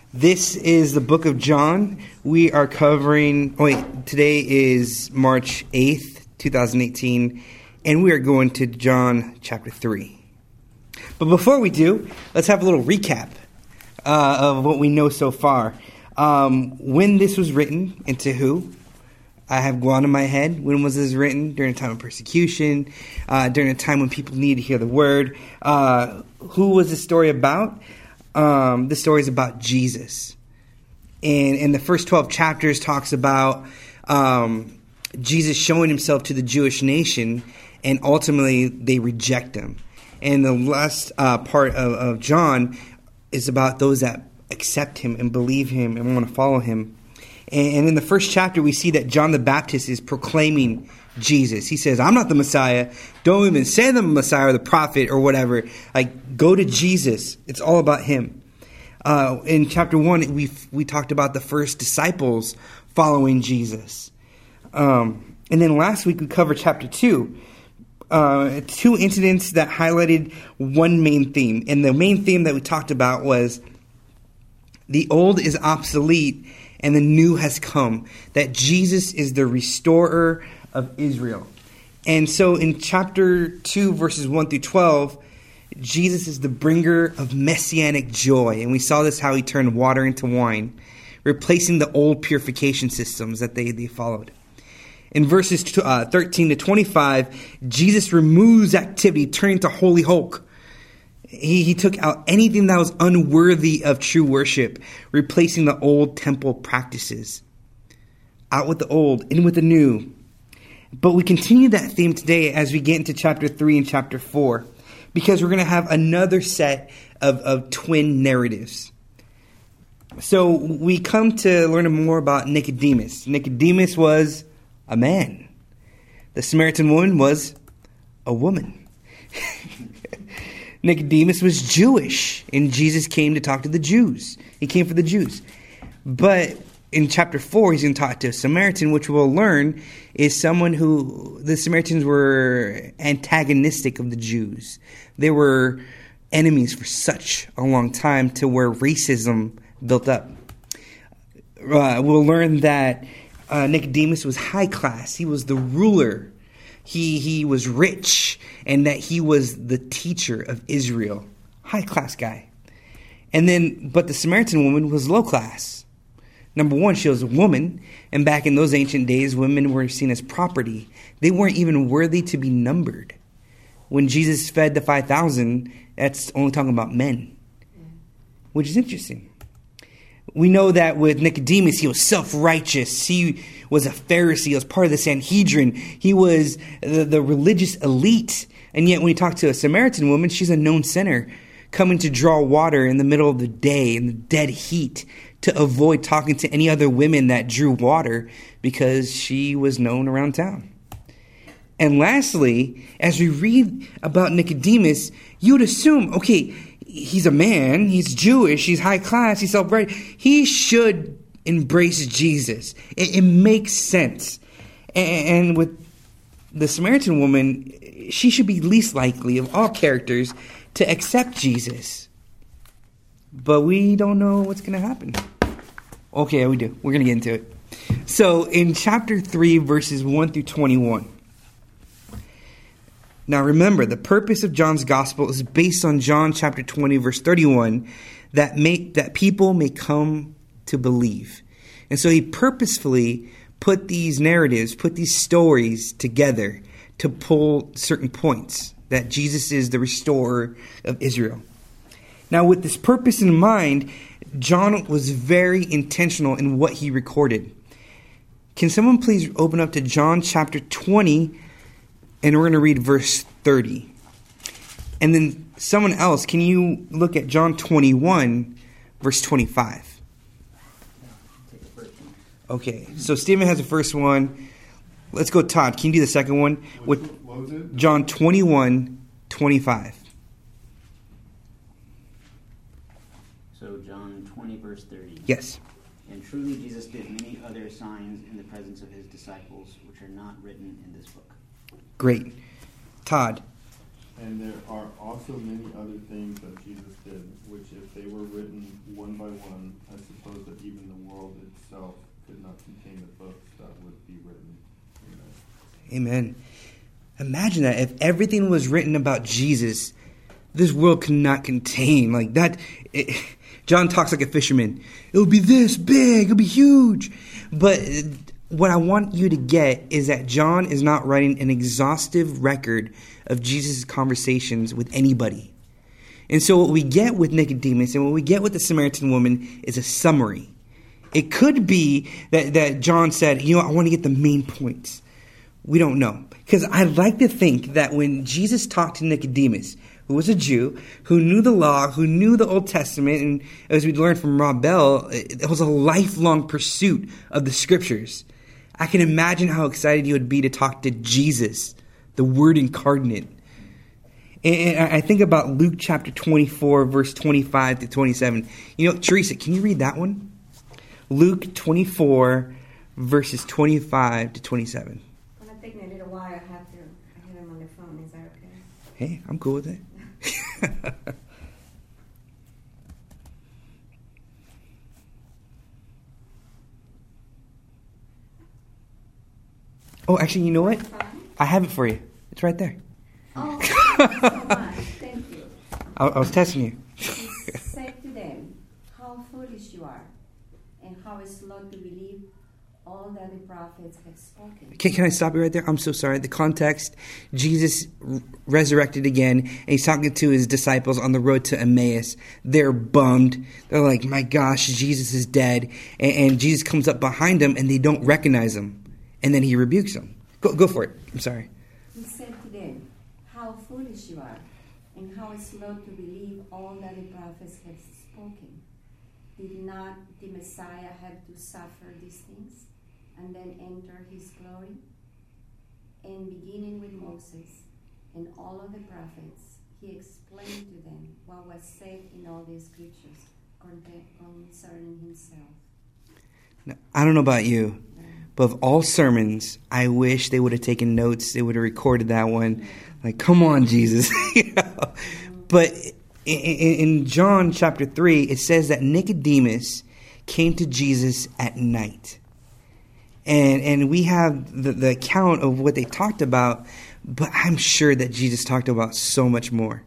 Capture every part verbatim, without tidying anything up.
This is the book of John. We are covering, oh wait, today is March eighth, twenty eighteen, and we are going to John chapter three. But before we do, let's have a little recap uh, of what we know so far. Um, when this was written, and to who? I have gone in my head. When was this written? During a time of persecution, uh, during a time when people needed to hear the word. Uh, who was the story about? Um, the story is about Jesus. And in the first twelve chapters talks about um, Jesus showing himself to the Jewish nation, and ultimately they reject him. And the last uh, part of, of John is about those that accept him and believe him and want to follow him. And, and in the first chapter, we see that John the Baptist is proclaiming Jesus. He says, I'm not the Messiah. Don't even say the Messiah or the prophet or whatever. Like, go to Jesus. It's all about him. Uh, in chapter one, we we talked about the first disciples following Jesus. Um, and then last week, we covered chapter two. Uh, two incidents that highlighted one main theme. And the main theme that we talked about was the old is obsolete and the new has come. That Jesus is the restorer of Israel. And so in chapter two, verses one through twelve, Jesus is the bringer of messianic joy. And we saw this, how he turned water into wine, replacing the old purification systems that they, they followed. In verses uh, thirteen to twenty-five, Jesus removes activity, turning to holy Hulk. He, he took out anything that was unworthy of true worship, replacing the old temple practices. Out with the old, in with the new. But we continue that theme today as we get into chapter three and chapter four, because we're going to have another set of, of twin narratives. So we come to learn more about Nicodemus. Nicodemus was a man. The Samaritan woman was a woman. Nicodemus was Jewish, and Jesus came to talk to the Jews. He came for the Jews. But in chapter four, he's going to talk to a Samaritan, which we'll learn is someone who, the Samaritans were antagonistic of the Jews. They were enemies for such a long time to where racism built up. Uh, we'll learn that uh, Nicodemus was high class. He was the ruler. He, he was rich, and that he was the teacher of Israel. High class guy. And then, but the Samaritan woman was low class. Number one, she was a woman, and back in those ancient days, women were seen as property. They weren't even worthy to be numbered. When Jesus fed the five thousand, that's only talking about men, which is interesting. We know that with Nicodemus, he was self-righteous. He was a Pharisee. He was part of the Sanhedrin. He was the, the religious elite. And yet when you talk to a Samaritan woman, she's a known sinner, coming to draw water in the middle of the day in the dead heat, to avoid talking to any other women that drew water because she was known around town. And lastly, as we read about Nicodemus, you would assume, okay, he's a man, he's Jewish, he's high class, he's self-righteous. He should embrace Jesus. It, it makes sense. And, and with the Samaritan woman, she should be least likely of all characters to accept Jesus. But we don't know what's going to happen. Okay, we do. We're going to get into it. So in chapter three, verses one through twenty-one. Now remember, the purpose of John's gospel is based on John chapter twenty, verse thirty-one, that make that people may come to believe. And so he purposefully put these narratives, put these stories together to pull certain points, that Jesus is the restorer of Israel. Now, with this purpose in mind, John was very intentional in what he recorded. Can someone please open up to John chapter twenty, and we're going to read verse thirty. And then someone else, can you look at John twenty-one, verse twenty-five? Okay, so Stephen has the first one. Let's go, Todd. Can you do the second one? What, what was it? John twenty-one, twenty-five. So John twenty, verse thirty. Yes. And truly Jesus did many other signs in the presence of his disciples, which are not written in this book. Great. Todd. And there are also many other things that Jesus did, which if they were written one by one, I suppose that even the world itself could not contain the books that would be written. Amen. Amen. Imagine that if everything was written about Jesus, this world could not contain like that. It, John talks like a fisherman. It'll be this big. It'll be huge. But what I want you to get is that John is not writing an exhaustive record of Jesus' conversations with anybody. And so what we get with Nicodemus and what we get with the Samaritan woman is a summary. It could be that, that John said, you know, I want to get the main points. We don't know. Because I'd like to think that when Jesus talked to Nicodemus, who was a Jew, who knew the law, who knew the Old Testament, and as we learned from Rob Bell, it was a lifelong pursuit of the Scriptures. I can imagine how excited he would be to talk to Jesus, the Word incarnate. And I think about Luke chapter twenty-four, verse twenty-five to twenty-seven. You know, Teresa, can you read that one? Luke twenty-four, verses twenty-five to twenty-seven. Well, it's taking a little while. I have to, I have him on the phone. Is that okay? Hey, I'm cool with it. Oh, actually, you know what? I have it for you. It's right there. Oh, thank you so much. Thank you. I, I was testing you. He said to them, how foolish you are, and how slow to believe all that the prophets have spoken. Can, can I stop you right there? I'm so sorry. The context, Jesus r- resurrected again, and he's talking to his disciples on the road to Emmaus. They're bummed. They're like, my gosh, Jesus is dead. And, and Jesus comes up behind them, and they don't recognize him. And then he rebukes them. Go, go for it. I'm sorry. He said to them, how foolish you are, and how slow to believe all that the prophets have spoken. Did not the Messiah have to suffer these things and then enter his glory? And beginning with Moses and all of the prophets, he explained to them what was said in all the scriptures concerning himself. Now, I don't know about you, but of all sermons, I wish they would have taken notes. They would have recorded that one. Like, come on, Jesus. You know? But in, in John chapter three, it says that Nicodemus came to Jesus at night. And and we have the, the account of what they talked about, but I'm sure that Jesus talked about so much more.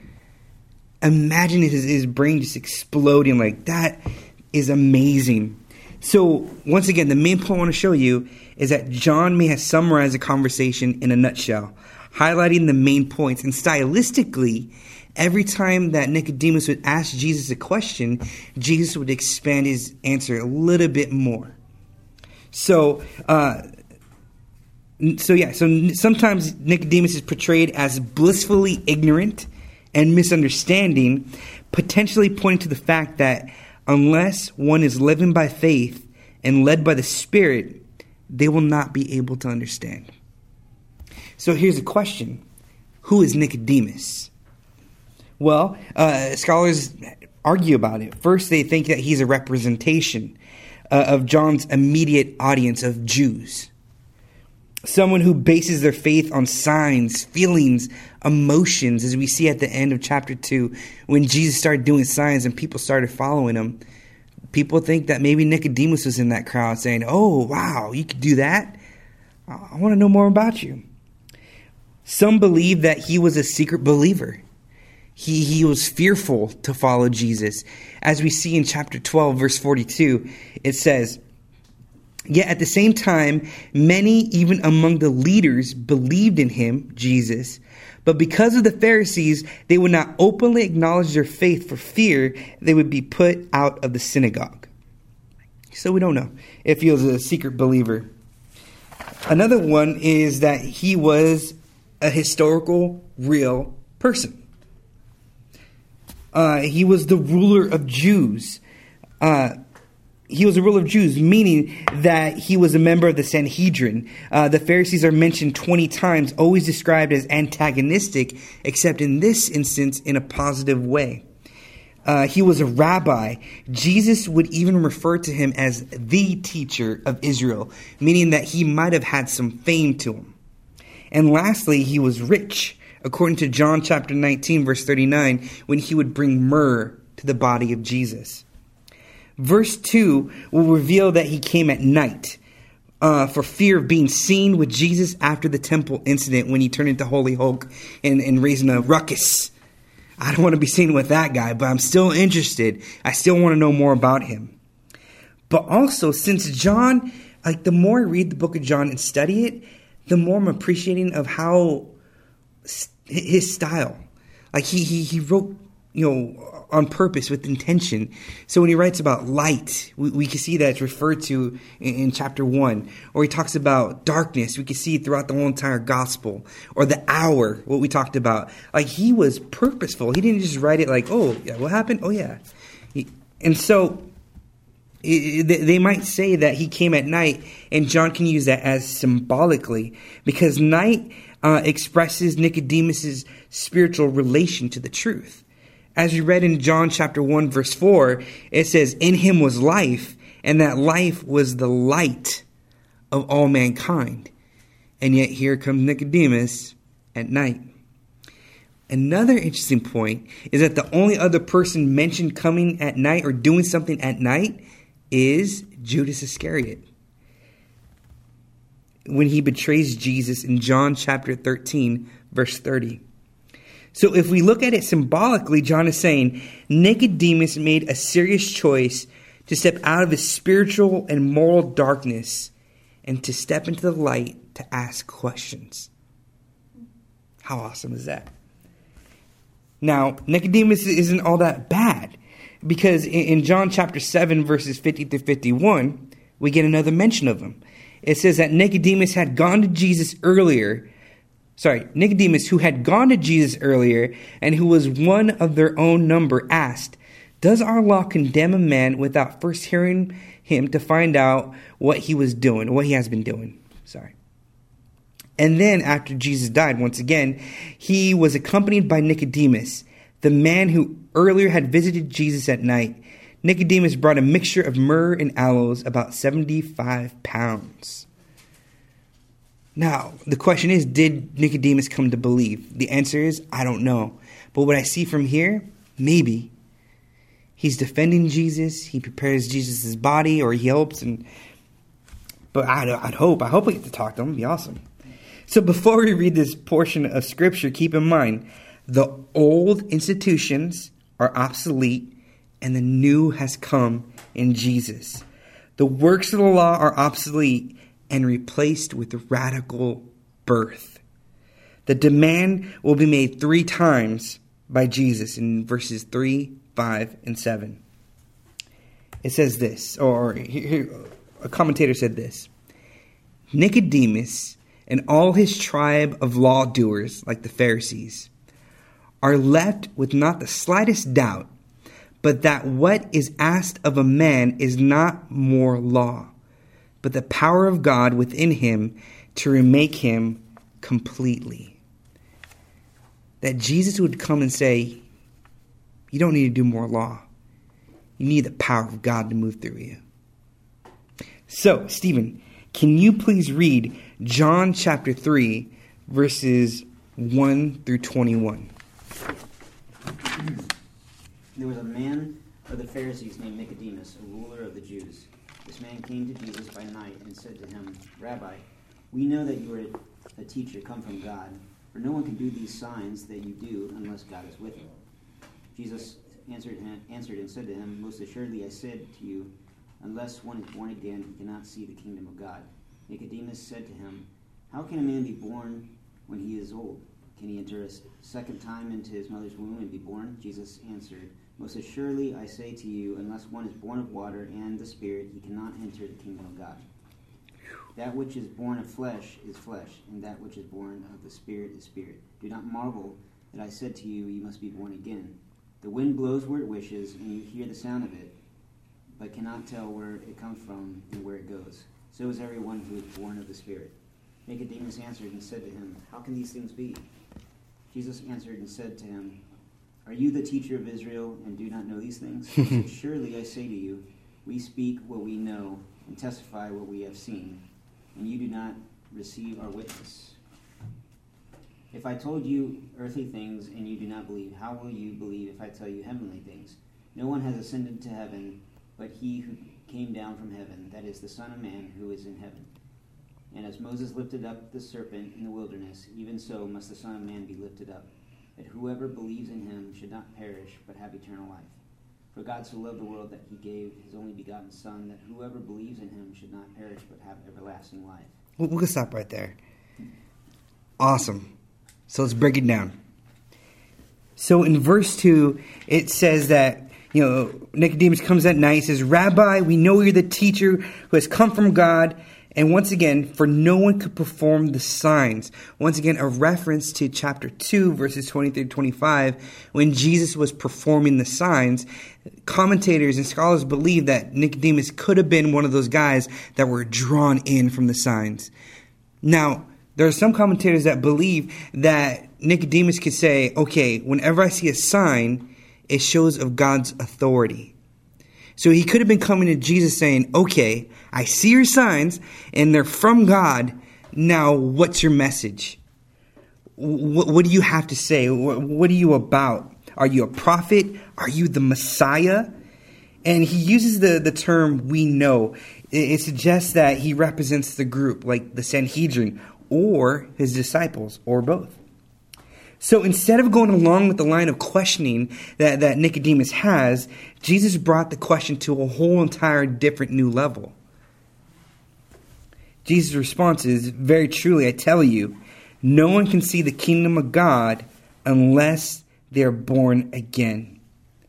Imagine his, his brain just exploding like that is amazing. So, once again, the main point I want to show you is that John may have summarized the conversation in a nutshell, highlighting the main points. And stylistically, every time that Nicodemus would ask Jesus a question, Jesus would expand his answer a little bit more. So, uh, so yeah, so sometimes Nicodemus is portrayed as blissfully ignorant and misunderstanding, potentially pointing to the fact that unless one is living by faith and led by the Spirit, they will not be able to understand. So here's a question. Who is Nicodemus? Well, uh, scholars argue about it. First, they think that he's a representation uh, of John's immediate audience of Jews. Someone who bases their faith on signs, feelings, emotions, as we see at the end of chapter two, when Jesus started doing signs and people started following him. People think that maybe Nicodemus was in that crowd saying, oh, wow, you could do that? I want to know more about you. Some believe that he was a secret believer. He, he was fearful to follow Jesus. As we see in chapter twelve, verse forty-two, it says, yet at the same time, many, even among the leaders, believed in him, Jesus. But because of the Pharisees, they would not openly acknowledge their faith for fear they would be put out of the synagogue. So we don't know if he was a secret believer. Another one is that he was a historical, real person. Uh, he was the ruler of Jews. Uh, He was a ruler of Jews, meaning that he was a member of the Sanhedrin. Uh, the Pharisees are mentioned twenty times, always described as antagonistic, except in this instance in a positive way. Uh, he was a rabbi. Jesus would even refer to him as the teacher of Israel, meaning that he might have had some fame to him. And lastly, he was rich, according to John chapter nineteen, verse thirty-nine, when he would bring myrrh to the body of Jesus. Verse two will reveal that he came at night uh, for fear of being seen with Jesus after the temple incident when he turned into Holy Hulk and, and raising a ruckus. I don't want to be seen with that guy, but I'm still interested. I still want to know more about him. But also, since John, like the more I read the book of John and study it, the more I'm appreciating of how his style. Like he he he wrote, you know, on purpose with intention. So when he writes about light, we, we can see that it's referred to in, in chapter one. Or he talks about darkness, we can see it throughout the whole entire gospel. Or the hour, what we talked about. Like he was purposeful. He didn't just write it like, oh, yeah, what happened? Oh, yeah. He, and so it, they might say that he came at night, and John can use that as symbolically, because night uh, expresses Nicodemus's spiritual relation to the truth. As we read in John chapter one, verse four, it says, in him was life, and that life was the light of all mankind. And yet here comes Nicodemus at night. Another interesting point is that the only other person mentioned coming at night or doing something at night is Judas Iscariot, when he betrays Jesus in John chapter thirteen, verse thirty. So if we look at it symbolically, John is saying Nicodemus made a serious choice to step out of his spiritual and moral darkness and to step into the light to ask questions. How awesome is that? Now, Nicodemus isn't all that bad, because in John chapter seven, verses fifty through fifty-one, we get another mention of him. It says that Nicodemus had gone to Jesus earlier Sorry, Nicodemus, who had gone to Jesus earlier and who was one of their own number, asked, does our law condemn a man without first hearing him to find out what he was doing, what he has been doing? Sorry. And then after Jesus died, once again, he was accompanied by Nicodemus, the man who earlier had visited Jesus at night. Nicodemus brought a mixture of myrrh and aloes, about seventy-five pounds. Now, the question is, did Nicodemus come to believe? The answer is, I don't know. But what I see from here, maybe. He's defending Jesus. He prepares Jesus' body, or he helps. And But I'd, I'd hope. I hope we get to talk to him. It'd be awesome. So before we read this portion of Scripture, keep in mind, the old institutions are obsolete, and the new has come in Jesus. The works of the law are obsolete and replaced with radical birth. The demand will be made three times by Jesus in verses three, five, and seven. It says this, or here, a commentator said this: Nicodemus and all his tribe of lawdoers, like the Pharisees, are left with not the slightest doubt, but that what is asked of a man is not more law, but the power of God within him to remake him completely. That Jesus would come and say, you don't need to do more law. You need the power of God to move through you. So, Stephen, can you please read John chapter three, verses one through twenty-one? There was a man of the Pharisees named Nicodemus, a ruler of the Jews. This man came to Jesus by night and said to him, Rabbi, we know that you are a teacher come from God, for no one can do these signs that you do unless God is with him. Jesus answered, answered and said to him, Most assuredly I said to you, unless one is born again, he cannot see the kingdom of God. Nicodemus said to him, How can a man be born when he is old? Can he enter a second time into his mother's womb and be born? Jesus answered, Most assuredly I say to you, unless one is born of water and the Spirit, he cannot enter the kingdom of God. That which is born of flesh is flesh, and that which is born of the Spirit is spirit. Do not marvel that I said to you, you must be born again. The wind blows where it wishes, and you hear the sound of it, but cannot tell where it comes from and where it goes. So is everyone who is born of the Spirit. Nicodemus answered and said to him, How can these things be? Jesus answered and said to him, Are you the teacher of Israel and do not know these things? He said, Surely I say to you, we speak what we know and testify what we have seen, and you do not receive our witness. If I told you earthly things and you do not believe, how will you believe if I tell you heavenly things? No one has ascended to heaven but he who came down from heaven, that is the Son of Man who is in heaven. And as Moses lifted up the serpent in the wilderness, even so must the Son of Man be lifted up, that whoever believes in him should not perish but have eternal life. For God so loved the world that he gave his only begotten Son, that whoever believes in him should not perish but have everlasting life. We'll, we'll stop right there. Awesome. So let's break it down. So in verse two, it says that, you know, Nicodemus comes at night, says, Rabbi, we know you're the teacher who has come from God. And once again, for no one could perform the signs. Once again, a reference to chapter two, verses twenty-three to twenty-five, when Jesus was performing the signs. Commentators and scholars believe that Nicodemus could have been one of those guys that were drawn in from the signs. Now, there are some commentators that believe that Nicodemus could say, okay, whenever I see a sign, it shows of God's authority. So he could have been coming to Jesus saying, okay, I see your signs and they're from God. Now, what's your message? What, what do you have to say? What, what are you about? Are you a prophet? Are you the Messiah? And he uses the, the term we know. It, it suggests that he represents the group, like the Sanhedrin, or his disciples, or both. So instead of going along with the line of questioning that, that Nicodemus has, Jesus brought the question to a whole entire different new level. Jesus' response is, very truly, I tell you, no one can see the kingdom of God unless they are born again.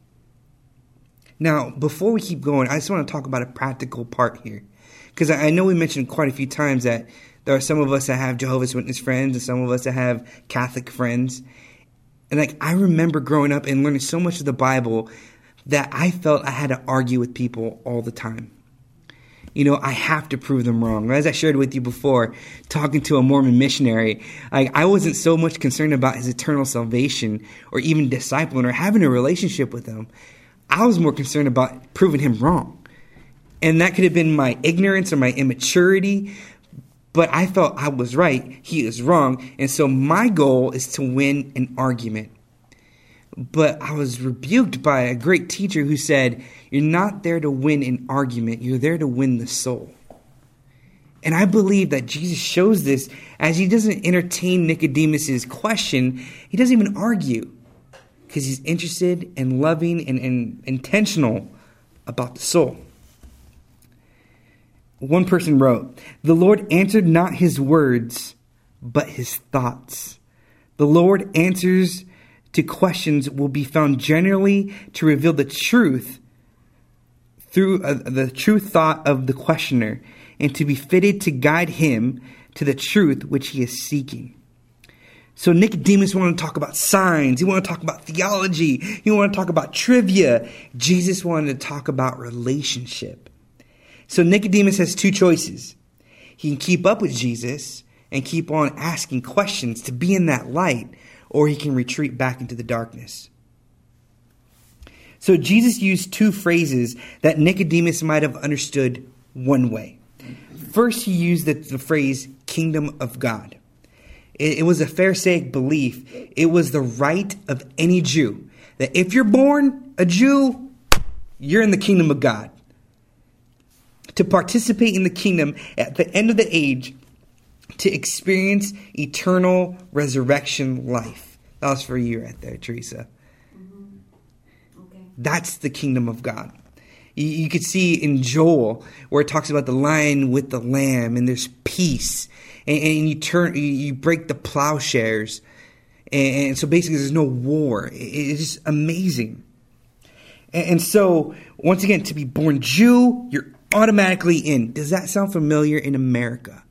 Now, before we keep going, I just want to talk about a practical part here. Because I know we mentioned quite a few times that there are some of us that have Jehovah's Witness friends and some of us that have Catholic friends. And like I remember growing up and learning so much of the Bible that I felt I had to argue with people all the time. You know, I have to prove them wrong. As I shared with you before, talking to a Mormon missionary, I, I wasn't so much concerned about his eternal salvation or even discipling or having a relationship with him. I was more concerned about proving him wrong. And that could have been my ignorance or my immaturity. But I felt I was right, he is wrong, and so my goal is to win an argument. But I was rebuked by a great teacher who said, you're not there to win an argument, you're there to win the soul. And I believe that Jesus shows this as he doesn't entertain Nicodemus's question, he doesn't even argue, because he's interested and loving and, and intentional about the soul. One person wrote, the Lord answered not his words, but his thoughts. The Lord answers to questions will be found generally to reveal the truth through uh, the true thought of the questioner and to be fitted to guide him to the truth which he is seeking. So Nicodemus wanted to talk about signs. He wanted to talk about theology. He wanted to talk about trivia. Jesus wanted to talk about relationship. So Nicodemus has two choices. He can keep up with Jesus and keep on asking questions to be in that light, or he can retreat back into the darkness. So Jesus used two phrases that Nicodemus might have understood one way. First, he used the, the phrase kingdom of God. It, it was a Pharisaic belief. It was the right of any Jew that if you're born a Jew, you're in the kingdom of God. To participate in the kingdom at the end of the age, to experience eternal resurrection life. That was for you right there, Teresa. Mm-hmm. Okay. That's the kingdom of God. You, you could see in Joel where it talks about the lion with the lamb, and there's peace, and, and you turn, you, you break the plowshares, and, and so basically there's no war. It, it's just amazing. And, and so once again, to be born Jew, you're automatically in. Does that sound familiar in America?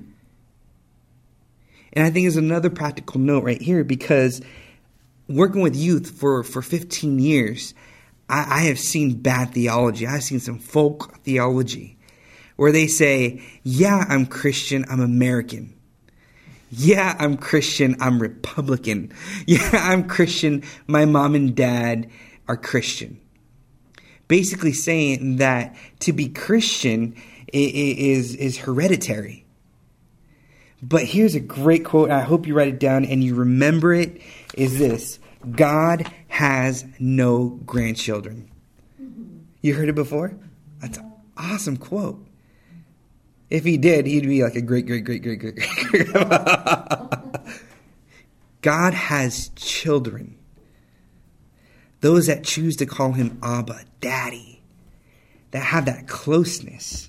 And I think there's another practical note right here, because working with youth for, for fifteen years, I, I have seen bad theology. I've seen some folk theology where they say, yeah, I'm Christian, I'm American. Yeah, I'm Christian, I'm Republican. Yeah, I'm Christian, my mom and dad are Christian. Basically saying that to be Christian is, is hereditary. But here's a great quote. I hope you write it down and you remember it. Is this: God has no grandchildren. You heard it before? That's an awesome quote. If he did, he'd be like a great, great, great, great, great, great. God has children. Those that choose to call him Abba, Daddy, that have that closeness.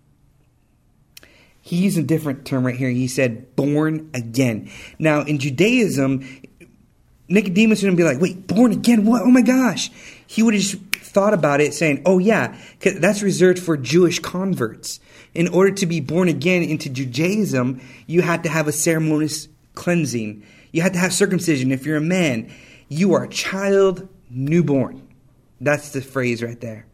He used a different term right here. He said, born again. Now, in Judaism, Nicodemus wouldn't be like, wait, born again? What? Oh my gosh. He would have just thought about it saying, oh yeah, 'cause that's reserved for Jewish converts. In order to be born again into Judaism, you had to have a ceremonious cleansing. You had to have circumcision. If you're a man, you are a child newborn. That's the phrase right there.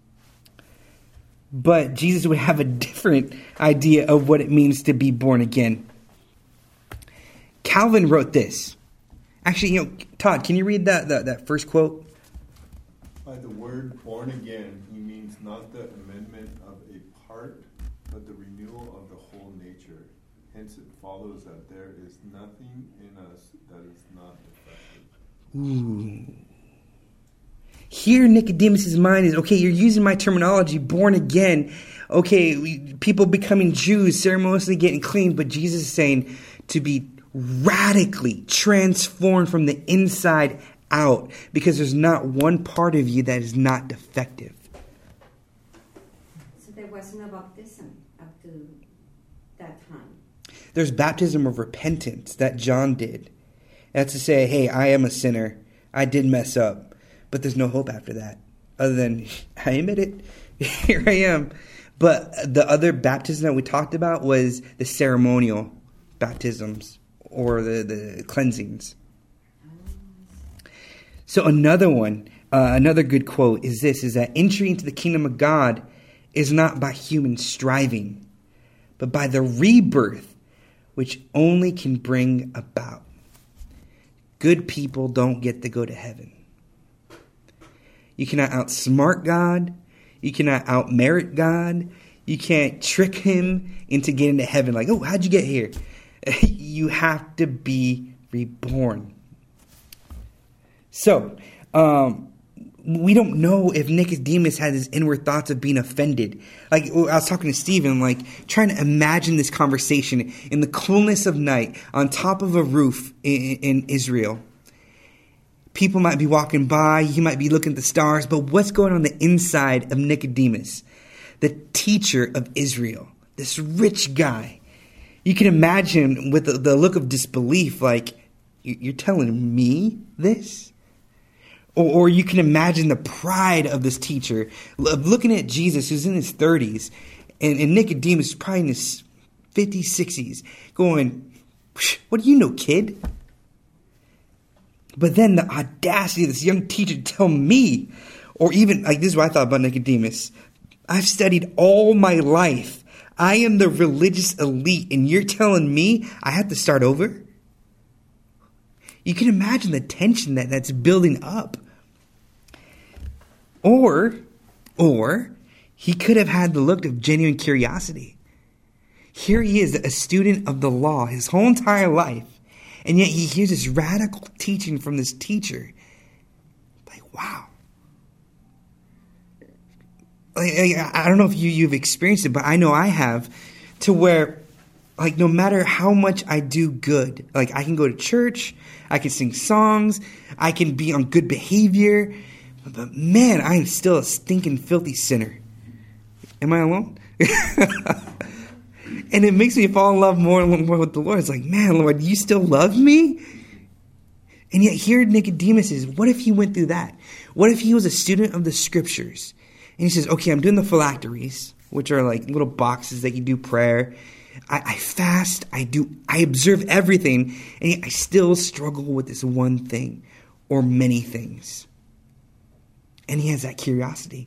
But Jesus would have a different idea of what it means to be born again. Calvin wrote this. Actually, you know, Todd, can you read that, that, that first quote? By the word born again, he means not the amendment of a part, but the renewal of the whole nature. Hence it follows that there is nothing in us that is not defective. Ooh. Here, Nicodemus' mind is, okay, you're using my terminology, born again. Okay, we, people becoming Jews, ceremoniously getting clean, but Jesus is saying to be radically transformed from the inside out, because there's not one part of you that is not defective. So there was no baptism up to that time. There's baptism of repentance that John did. That's to say, hey, I am a sinner. I did mess up. But there's no hope after that. Other than, I admit it. Here I am. But the other baptism that we talked about was the ceremonial baptisms or the, the cleansings. So another one, uh, another good quote is this, is that entry into the kingdom of God is not by human striving, but by the rebirth which only can bring about. Good people don't get to go to heaven. You cannot outsmart God. You cannot outmerit God. You can't trick him into getting to heaven like, oh, how'd you get here? You have to be reborn. So, um, we don't know if Nicodemus had his inward thoughts of being offended. Like, I was talking to Stephen, like, trying to imagine this conversation in the coolness of night on top of a roof in, in Israel. People might be walking by, he might be looking at the stars, but what's going on the inside of Nicodemus, the teacher of Israel, this rich guy? You can imagine with the, the look of disbelief, like, you're telling me this? Or, or you can imagine the pride of this teacher, of looking at Jesus, who's in his thirties, and, and Nicodemus is probably in his fifties, sixties, going, what do you know, kid? But then the audacity of this young teacher to tell me, or even, like, this is what I thought about Nicodemus. I've studied all my life. I am the religious elite, and you're telling me I have to start over? You can imagine the tension that that's building up. Or, or, he could have had the look of genuine curiosity. Here he is, a student of the law his whole entire life. And yet he hears this radical teaching from this teacher. Like, wow. Like, I don't know if you, you've experienced it, but I know I have. To where, like, no matter how much I do good, like, I can go to church, I can sing songs, I can be on good behavior, but man, I am still a stinking, filthy sinner. Am I alone? And it makes me fall in love more and more with the Lord. It's like, man, Lord, you still love me? And yet here Nicodemus is, what if he went through that? What if he was a student of the scriptures? And he says, okay, I'm doing the phylacteries, which are like little boxes that you do prayer. I, I fast, I do, I observe everything, and yet I still struggle with this one thing or many things. And he has that curiosity.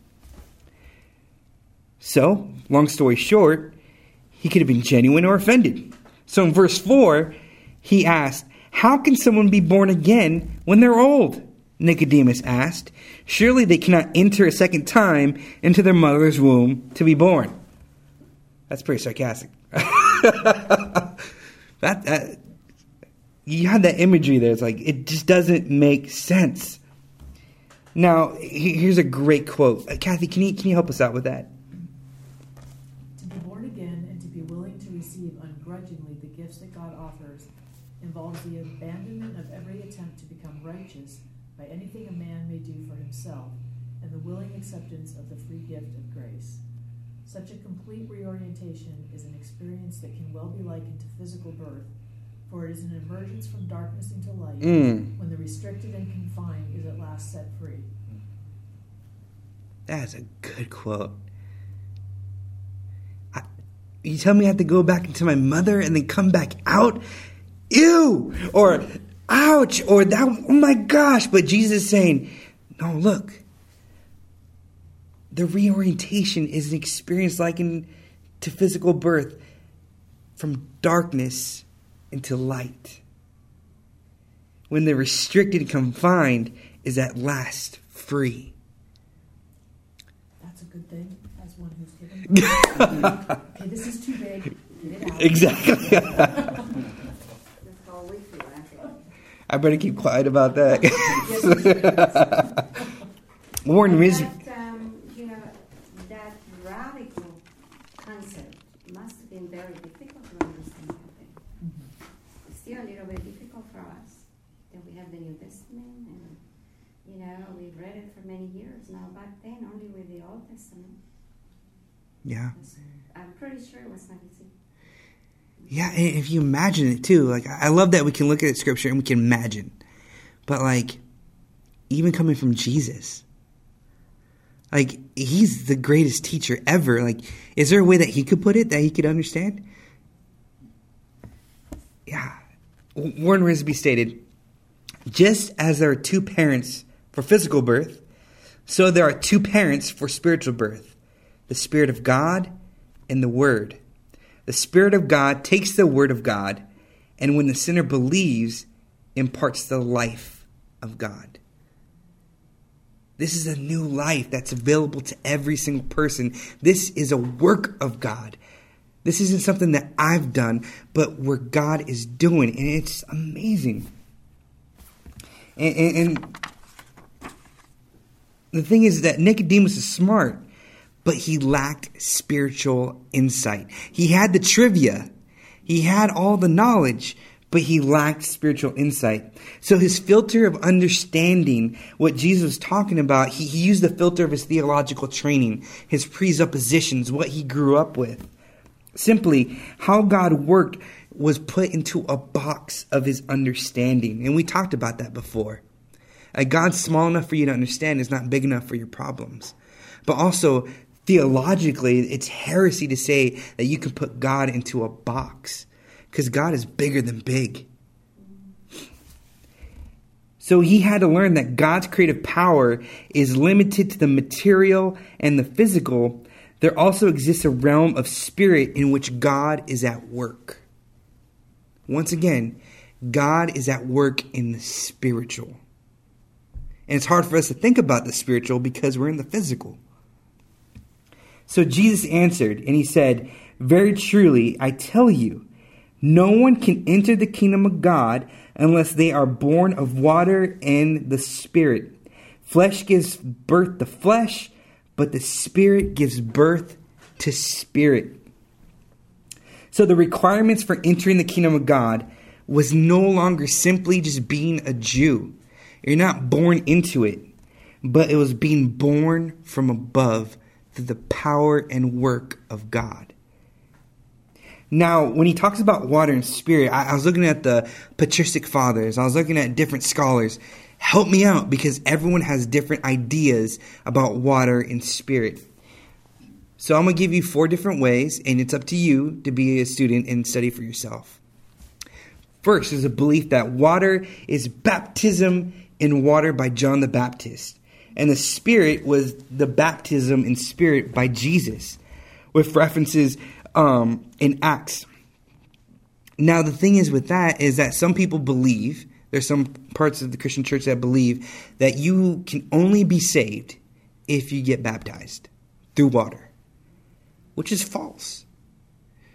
So, long story short, he could have been genuine or offended. So in verse four, he asked, how can someone be born again when they're old? Nicodemus asked. Surely they cannot enter a second time into their mother's womb to be born. That's pretty sarcastic. That, that you have that imagery there. It's like, it just doesn't make sense. Now, here's a great quote. Uh, Kathy, can you, can you help us out with that? To be born again and to be willing to receive ungrudgingly the gifts that God offers involves the abandonment of every attempt to become righteous by anything a man may do for himself, and the willing acceptance of the free gift of grace. Such a complete reorientation is an experience that can well be likened to physical birth, for it is an emergence from darkness into light Mm. when the restricted and confined is at last set free. That's a good quote. I, you tell me I have to go back into my mother and then come back out? Ew! Or, ouch! Or, that, oh my gosh! But Jesus is saying, no, look. The reorientation is an experience likened to physical birth from darkness into light. When the restricted and confined is at last free. That's a good thing, as one who's given. Okay, this is too big. Get it out. Exactly. That's how we feel, I think. I better keep quiet about that. Warren Ris- That, um, you know, that radical concept must have been very difficult to understand, I think. It's still a little bit difficult for us that we have the New Testament, and, you know, we've read it for many years now. Back then, only with the Old Testament. Yeah. I'm pretty sure it was not easy. Yeah, and if you imagine it too, like I love that we can look at scripture and we can imagine. But like, even coming from Jesus, like he's the greatest teacher ever. Like, is there a way that he could put it that he could understand? Yeah. Warren Risby stated, just as there are two parents for physical birth, so there are two parents for spiritual birth, the Spirit of God and the Word. The Spirit of God takes the Word of God, and when the sinner believes, imparts the life of God. This is a new life that's available to every single person. This is a work of God. This isn't something that I've done, but where God is doing, and it's amazing. And, and, and the thing is that Nicodemus is smart, but he lacked spiritual insight. He had the trivia. He had all the knowledge, but he lacked spiritual insight. So his filter of understanding what Jesus was talking about, he, he used the filter of his theological training, his presuppositions, what he grew up with. Simply, how God worked was put into a box of his understanding. And we talked about that before. A God small enough for you to understand is not big enough for your problems. But also, theologically, it's heresy to say that you can put God into a box, because God is bigger than big. So he had to learn that God's creative power is limited to the material and the physical. There also exists a realm of spirit in which God is at work. Once again, God is at work in the spiritual. And it's hard for us to think about the spiritual because we're in the physical. So Jesus answered, and he said, very truly, I tell you, no one can enter the kingdom of God unless they are born of water and the Spirit. Flesh gives birth to flesh, but the Spirit gives birth to spirit. So the requirements for entering the kingdom of God was no longer simply just being a Jew. You're not born into it, but it was being born from above through the power and work of God. Now, when he talks about water and spirit, I, I was looking at the patristic fathers. I was looking at different scholars. Help me out, because everyone has different ideas about water and spirit. So I'm going to give you four different ways, and it's up to you to be a student and study for yourself. First is a belief that water is baptism in water by John the Baptist. And the Spirit was the baptism in Spirit by Jesus, with references um, in Acts. Now, the thing is with that is that some people believe, there's some parts of the Christian church that believe that you can only be saved if you get baptized through water, which is false.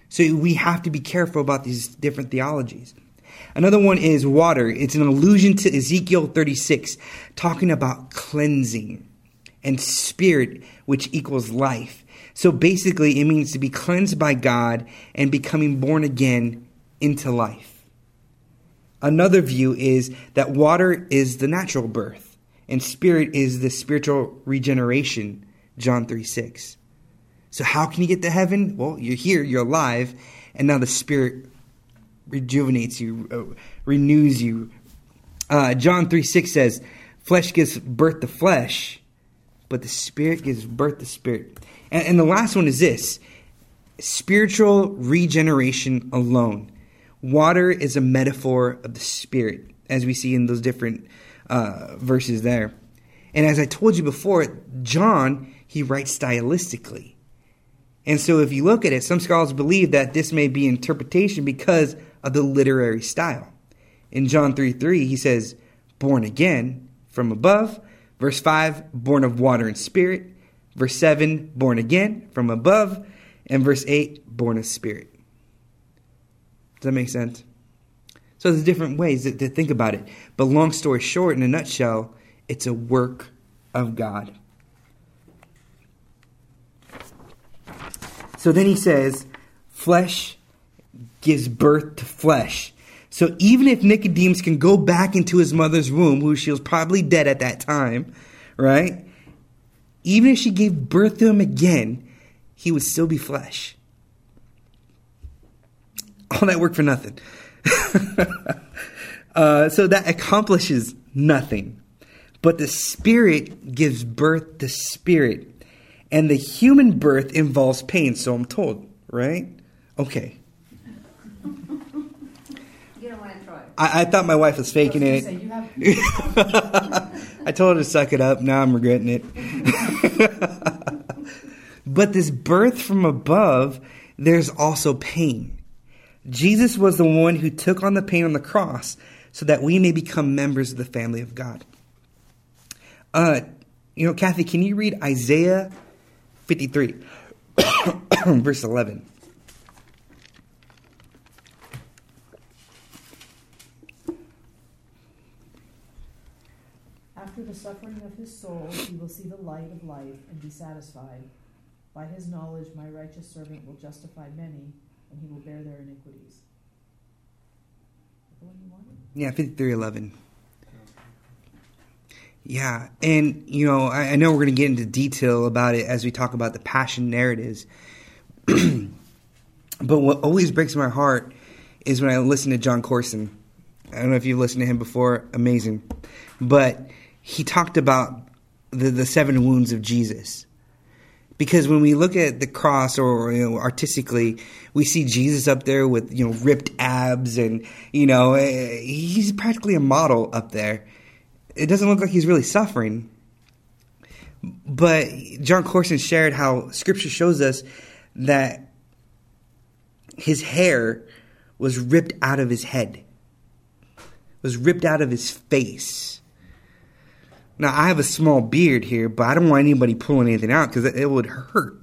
So we have to be careful about these different theologies. Another one is water. It's an allusion to Ezekiel thirty-six, talking about cleansing, and spirit, which equals life. So basically, it means to be cleansed by God and becoming born again into life. Another view is that water is the natural birth, and spirit is the spiritual regeneration, John three six. So how can you get to heaven? Well, you're here, you're alive, and now the Spirit rejuvenates you, uh, renews you. Uh, John three six says, flesh gives birth to flesh, but the Spirit gives birth to spirit. And, and the last one is this, spiritual regeneration alone. Water is a metaphor of the Spirit, as we see in those different uh, verses there. And as I told you before, John, he writes stylistically. And so if you look at it, some scholars believe that this may be interpretation because of the literary style. In John three three, he says, born again from above. Verse five, born of water and spirit. Verse seven, born again from above. And verse eight, born of spirit. Does that make sense? So there's different ways to, to think about it. But long story short, in a nutshell, it's a work of God. So then he says, flesh gives birth to flesh. So even if Nicodemus can go back into his mother's womb, who she was probably dead at that time, right? Even if she gave birth to him again, he would still be flesh. All that work for nothing. uh, so that accomplishes nothing. But the Spirit gives birth to spirit. And the human birth involves pain, so I'm told, right? Okay. You don't want to try. I, I thought my wife was faking I was it. gonna say, you have- I told her to suck it up. Now I'm regretting it. But this birth from above, there's also pain. Jesus was the one who took on the pain on the cross so that we may become members of the family of God. Uh, you know, Kathy, can you read Isaiah fifty-three, verse eleven? After the suffering of his soul, he will see the light of life and be satisfied. By his knowledge, my righteous servant will justify many, and he will bear their iniquities. Is that the one you wanted? Yeah, fifty-three eleven. Yeah, and, you know, I, I know we're going to get into detail about it as we talk about the passion narratives. But what always breaks my heart is when I listen to John Corson. I don't know if you've listened to him before. Amazing. But he talked about the, the seven wounds of Jesus. Because when we look at the cross, or, you know, artistically, we see Jesus up there with, you know, ripped abs, and, you know, he's practically a model up there. It doesn't look like he's really suffering. But John Corson shared how Scripture shows us that his hair was ripped out of his head, was ripped out of his face. Now, I have a small beard here, but I don't want anybody pulling anything out because it would hurt.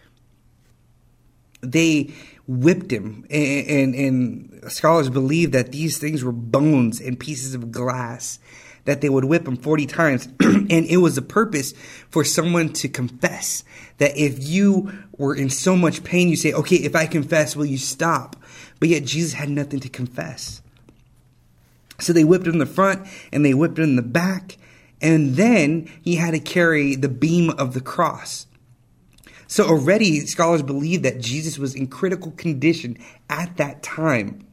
They whipped him, and, and, and scholars believe that these things were bones and pieces of glass, that they would whip him forty times. And it was the purpose for someone to confess. That if you were in so much pain, you say, okay, if I confess, will you stop? But yet Jesus had nothing to confess. So they whipped him in the front and they whipped him in the back. And then he had to carry the beam of the cross. So already scholars believe that Jesus was in critical condition at that time.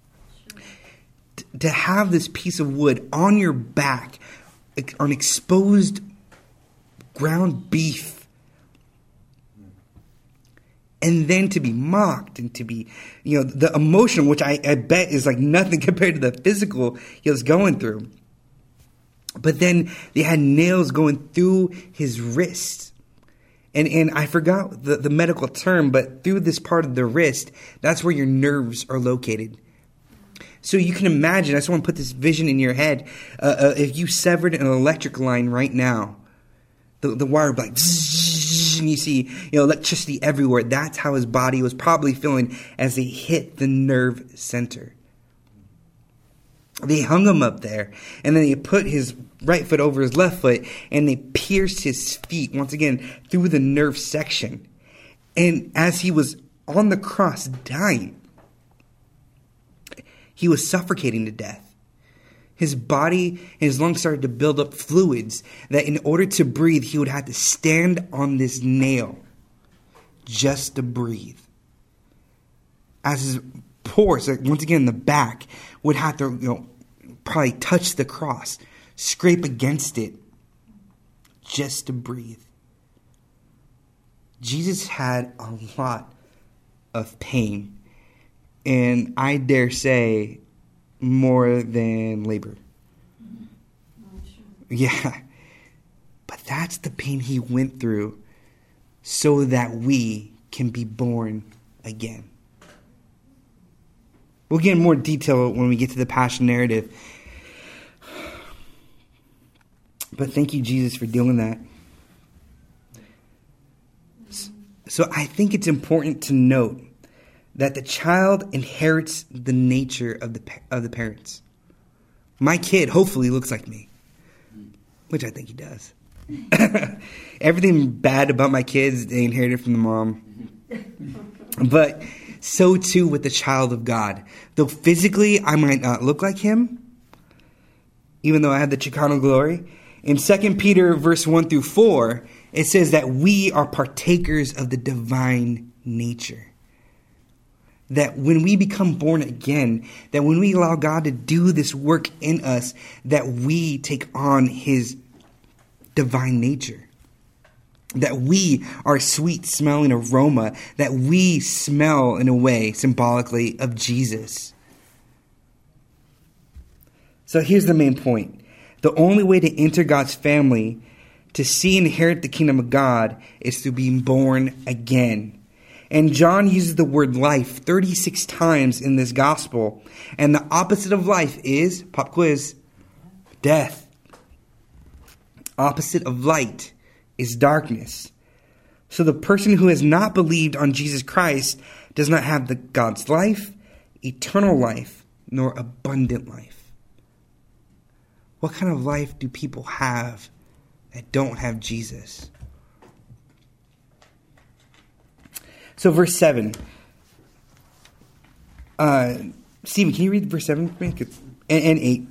To have this piece of wood on your back, on exposed ground beef, and then to be mocked and to be, you know, the emotion, which I, I bet is like nothing compared to the physical he was going through. But then they had nails going through his wrist. And and I forgot the, the medical term, but through this part of the wrist, that's where your nerves are located. So you can imagine, I just want to put this vision in your head. Uh, uh, if you severed an electric line right now, the, the wire would be like, and you see, you know, electricity everywhere. That's how his body was probably feeling as they hit the nerve center. They hung him up there, and then they put his right foot over his left foot, and they pierced his feet, once again, through the nerve section. And as he was on the cross dying, he was suffocating to death. His body and his lungs started to build up fluids that in order to breathe, he would have to stand on this nail just to breathe. As his pores, like once again, the back would have to, you know, probably touch the cross, scrape against it just to breathe. Jesus had a lot of pain, and I dare say more than labor. Yeah. But that's the pain he went through so that we can be born again. We'll get in more detail when we get to the Passion narrative. But thank you, Jesus, for doing that. So I think it's important to note that the child inherits the nature of the of the parents. My kid hopefully looks like me, which I think he does. Everything bad about my kids, they inherited from the mom. But so too with the child of God. Though physically I might not look like him, even though I have the Chicano glory, in Second Peter verse one through four, it says that we are partakers of the divine nature. That when we become born again, that when we allow God to do this work in us, that we take on his divine nature. That we are sweet smelling aroma, that we smell in a way symbolically of Jesus. So here's the main point. The only way to enter God's family, to see and inherit the kingdom of God, is through being born again. And John uses the word life thirty-six times in this gospel. And the opposite of life is, pop quiz, death. Opposite of light is darkness. So the person who has not believed on Jesus Christ does not have the God's life, eternal life, nor abundant life. What kind of life do people have that don't have Jesus? So verse seven. Uh, Stephen, can you read verse seven for me? And, and eight.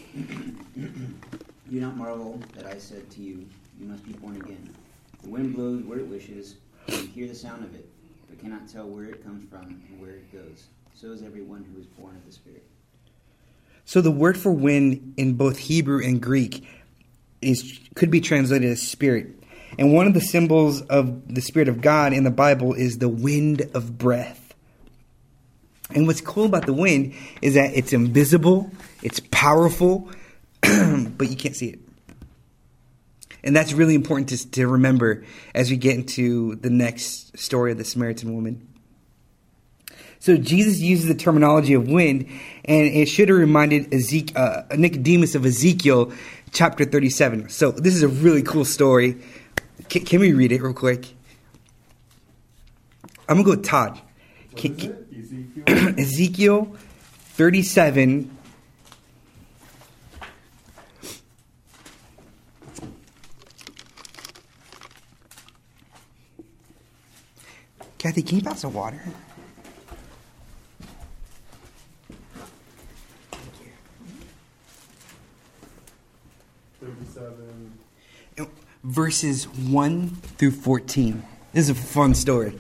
Do not marvel that I said to you, you must be born again. The wind blows where it wishes, and you hear the sound of it, but cannot tell where it comes from and where it goes. So is everyone who is born of the Spirit. So the word for wind in both Hebrew and Greek is could be translated as spirit. And one of the symbols of the Spirit of God in the Bible is the wind of breath. And what's cool about the wind is that it's invisible, it's powerful, but you can't see it. And that's really important to, to remember as we get into the next story of the Samaritan woman. So Jesus uses the terminology of wind, and it should have reminded Ezekiel, uh, Nicodemus of Ezekiel chapter thirty-seven. So this is a really cool story. Can, can we read it real quick? I'm going to go with Todd. What Can, is it? Ezekiel? Ezekiel thirty-seven. Kathy, can you pass the water? thirty-seven. Verses one through fourteen. This is a fun story.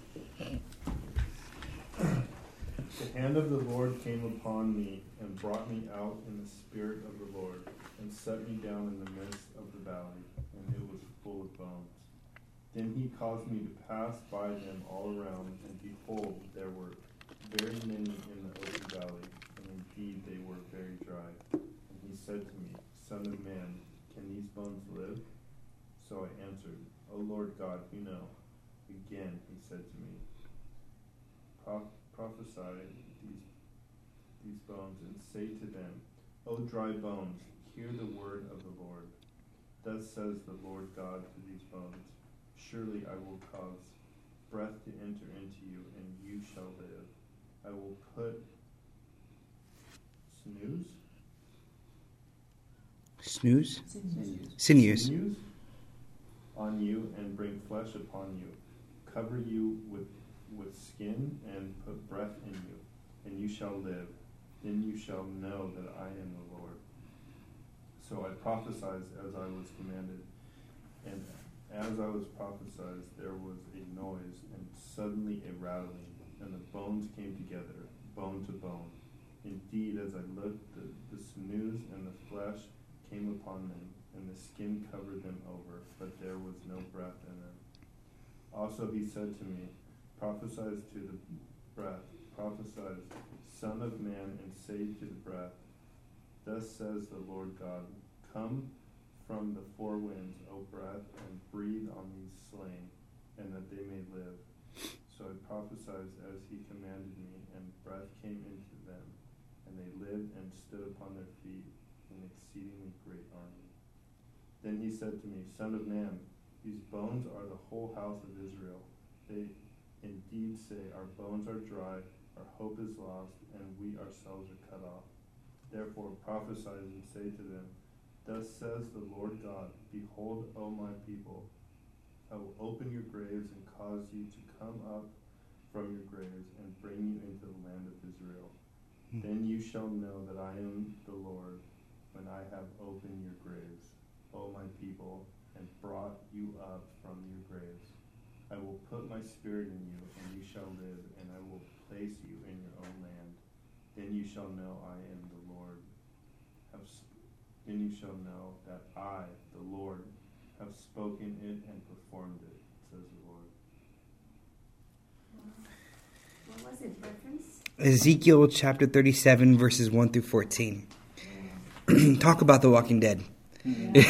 The hand of the Lord came upon me and brought me out in the spirit of the Lord and set me down in the midst of the valley, and it was full of bones. Then he caused me to pass by them all around, and behold, there were very many in the open valley, and indeed they were very dry. And he said to me, Son of man, can these bones live? So I answered, O Lord God, you know. Again he said to me, Pro- prophesy these, these bones, and say to them, O dry bones, hear the word of the Lord. Thus says the Lord God to these bones, Surely I will cause breath to enter into you, and you shall live. I will put snooze? Snooze? Sinews. Sinews. Sinews on you, and bring flesh upon you. Cover you with, with skin, and put breath in you, and you shall live. Then you shall know that I am the Lord. So I prophesied as I was commanded, and as I was prophesied, there was a noise, and suddenly a rattling, and the bones came together, bone to bone. Indeed, as I looked, the, the sinews and the flesh came upon them, and the skin covered them over, but there was no breath in them. Also he said to me, prophesy to the breath, prophesy, Son of man, and say to the breath, thus says the Lord God, come from the four winds, O breath, and breathe on these slain, and that they may live. So I prophesied as he commanded me, and breath came into them, and they lived and stood upon their feet, an exceedingly great army. Then he said to me, Son of man, these bones are the whole house of Israel. They indeed say, our bones are dry, our hope is lost, and we ourselves are cut off. Therefore prophesy and say to them, thus says the Lord God, behold, O my people, I will open your graves and cause you to come up from your graves and bring you into the land of Israel. Mm-hmm. Then you shall know that I am the Lord when I have opened your graves, O my people, and brought you up from your graves. I will put my spirit in you, and you shall live, and I will place you in your own land. Then you shall know I am the Lord. Have sp- then you shall know that I, the Lord, have spoken it and performed it, says the Lord. What was it, reference? Ezekiel chapter thirty-seven, verses one through fourteen. Yeah. Talk about The Walking Dead. Yeah.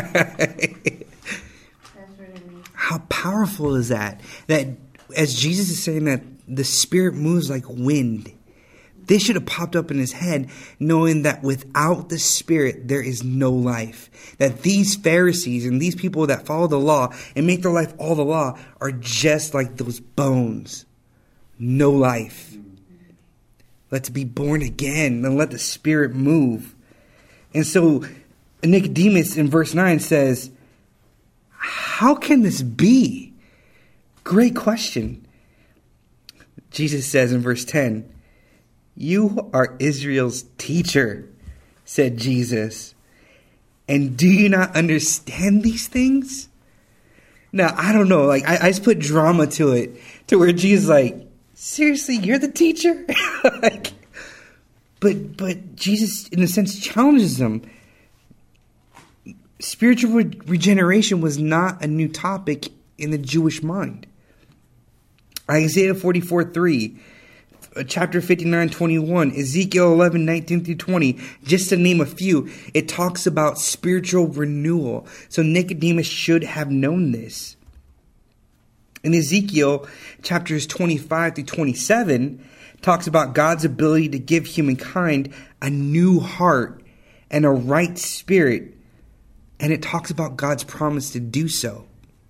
That's really neat. How powerful is that? That as Jesus is saying that the Spirit moves like wind. This should have popped up in his head, knowing that without the Spirit, there is no life. That these Pharisees and these people that follow the law and make their life all the law are just like those bones. No life. Let's be born again and let the Spirit move. And so Nicodemus in verse nine says, how can this be? Great question. Jesus says in verse ten, you are Israel's teacher, said Jesus. And do you not understand these things? Now, I don't know. Like, I, I just put drama to it, to where Jesus is like, seriously, you're the teacher? like, but, but Jesus, in a sense, challenges them. Spiritual re- regeneration was not a new topic in the Jewish mind. Isaiah forty-four three, chapter fifty-nine twenty-one, Ezekiel eleven nineteen through twenty, just to name a few, it talks about spiritual renewal. So Nicodemus should have known this. In Ezekiel chapters twenty-five through twenty-seven, talks about God's ability to give humankind a new heart and a right spirit. And it talks about God's promise to do so.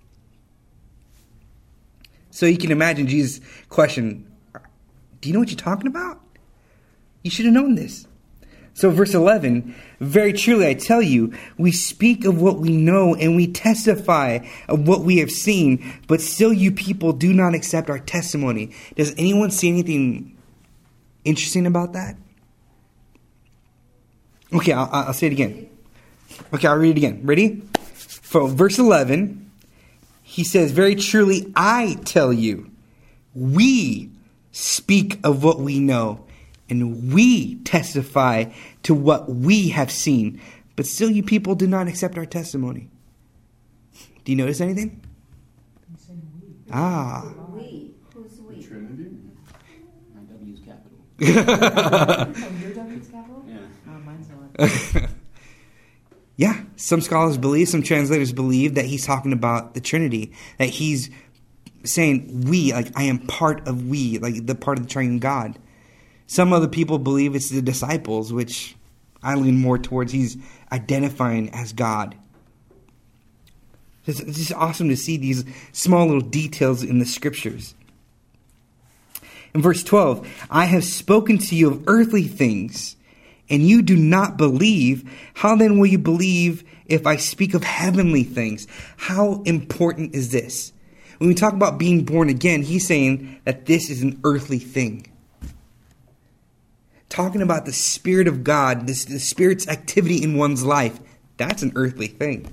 So you can imagine Jesus' question, do you know what you're talking about? You should have known this. So verse eleven, very truly I tell you, we speak of what we know and we testify of what we have seen, but still you people do not accept our testimony. Does anyone see anything interesting about that? Okay, I'll, I'll say it again. Okay, I'll read it again. Ready? From verse eleven, he says, very truly I tell you, we speak of what we know, and we testify to what we have seen. But still you people do not accept our testimony. Do you notice anything? He's saying we. Ah. We. Who's we? The Trinity? My W's capital. Oh, your W's capital? Yeah. Oh, mine's not. Yeah, some scholars believe, some translators believe that he's talking about the Trinity. That he's saying we, like I am part of we, like the part of the triune God. Some other people believe it's the disciples, which I lean more towards he's identifying as God. It's, it's just awesome to see these small little details in the scriptures. In verse twelve, I have spoken to you of earthly things, and you do not believe. How then will you believe if I speak of heavenly things? How important is this? When we talk about being born again, he's saying that this is an earthly thing. Talking about the Spirit of God, this, the Spirit's activity in one's life, that's an earthly thing.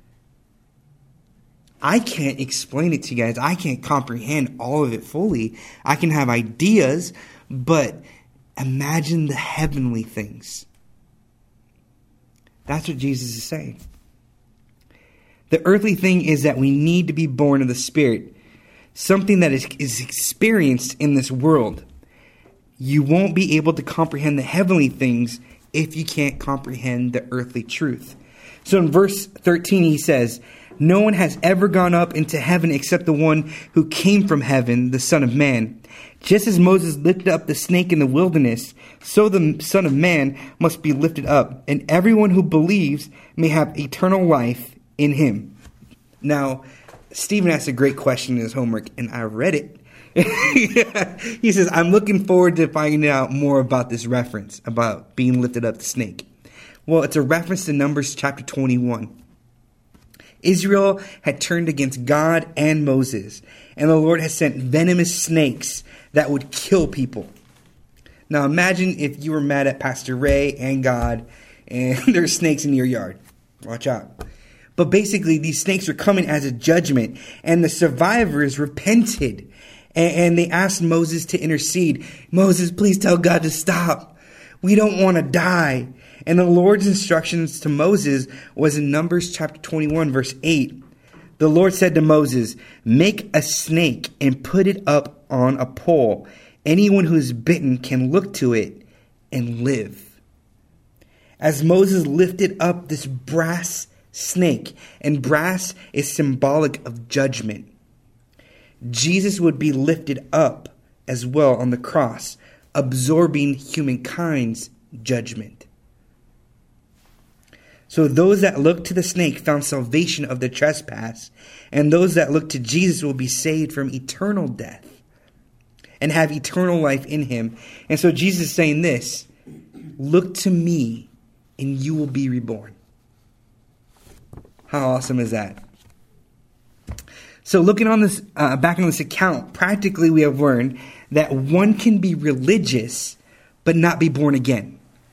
I can't explain it to you guys. I can't comprehend all of it fully. I can have ideas, but imagine the heavenly things. That's what Jesus is saying. The earthly thing is that we need to be born of the Spirit, something that is, is experienced in this world. You won't be able to comprehend the heavenly things if you can't comprehend the earthly truth. So in verse thirteen, he says, no one has ever gone up into heaven except the one who came from heaven, the Son of Man. Just as Moses lifted up the snake in the wilderness, so the Son of Man must be lifted up, and everyone who believes may have eternal life in him. Now, Stephen asked a great question in his homework, and I read it. He says, I'm looking forward to finding out more about this reference, about being lifted up the snake. Well, it's a reference to Numbers chapter twenty-one. Israel had turned against God and Moses, and the Lord has sent venomous snakes that would kill people. Now imagine if you were mad at Pastor Ray and God, and there's snakes in your yard. Watch out. But basically, these snakes were coming as a judgment, and the survivors repented, and, and they asked Moses to intercede. Moses, please tell God to stop. We don't want to die. And the Lord's instructions to Moses was in Numbers chapter twenty-one, verse eight. The Lord said to Moses, make a snake and put it up on a pole. Anyone who is bitten can look to it and live. As Moses lifted up this brass snake, and brass is symbolic of judgment, Jesus would be lifted up as well on the cross, absorbing humankind's judgment. So those that look to the snake found salvation of their trespass, and those that look to Jesus will be saved from eternal death and have eternal life in him. And so Jesus is saying this, look to me and you will be reborn. How awesome is that? So looking on this, uh, back on this account, practically we have learned that one can be religious but not be born again.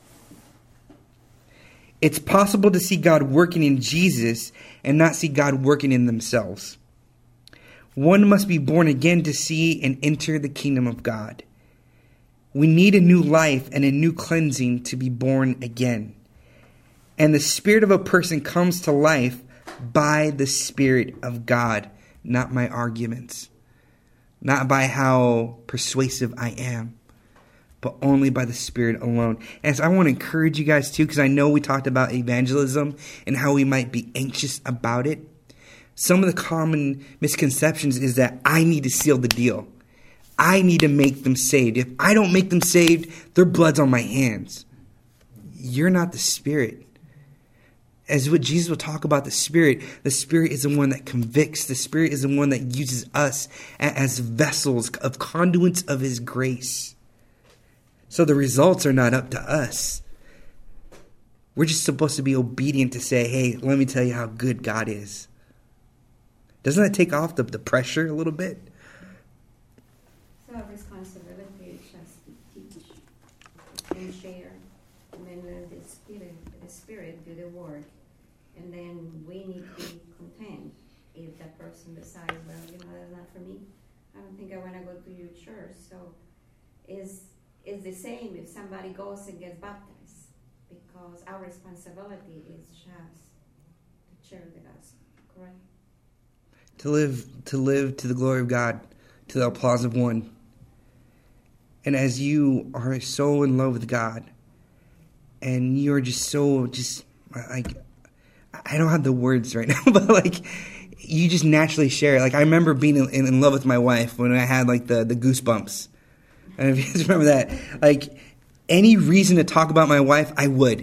It's possible to see God working in Jesus and not see God working in themselves. One must be born again to see and enter the kingdom of God. We need a new life and a new cleansing to be born again. And the spirit of a person comes to life by the Spirit of God, not my arguments, not by how persuasive I am, but only by the Spirit alone. And so I want to encourage you guys too, because I know we talked about evangelism and how we might be anxious about it. Some of the common misconceptions is that I need to seal the deal. I need to make them saved. If I don't make them saved, their blood's on my hands. You're not the Spirit. As what Jesus will talk about the Spirit, the Spirit is the one that convicts. The Spirit is the one that uses us as vessels of conduits of His grace. So the results are not up to us. We're just supposed to be obedient to say, hey, let me tell you how good God is. Doesn't that take off the, the pressure a little bit? So our responsibility is just to teach and share, and then let the Spirit, the Spirit do the work. And then we need to be content if that person decides, well, you know, that's not for me. I don't think I want to go to your church. So it's, it's the same if somebody goes and gets baptized, because our responsibility is just to share the gospel, correct? To live, to live to the glory of God, to the applause of one. And as you are so in love with God, and you're just so, just like, I don't have the words right now, but like, you just naturally share it. Like, I remember being in, in love with my wife when I had like the, the goosebumps. I don't know if you guys remember that. Like, any reason to talk about my wife, I would.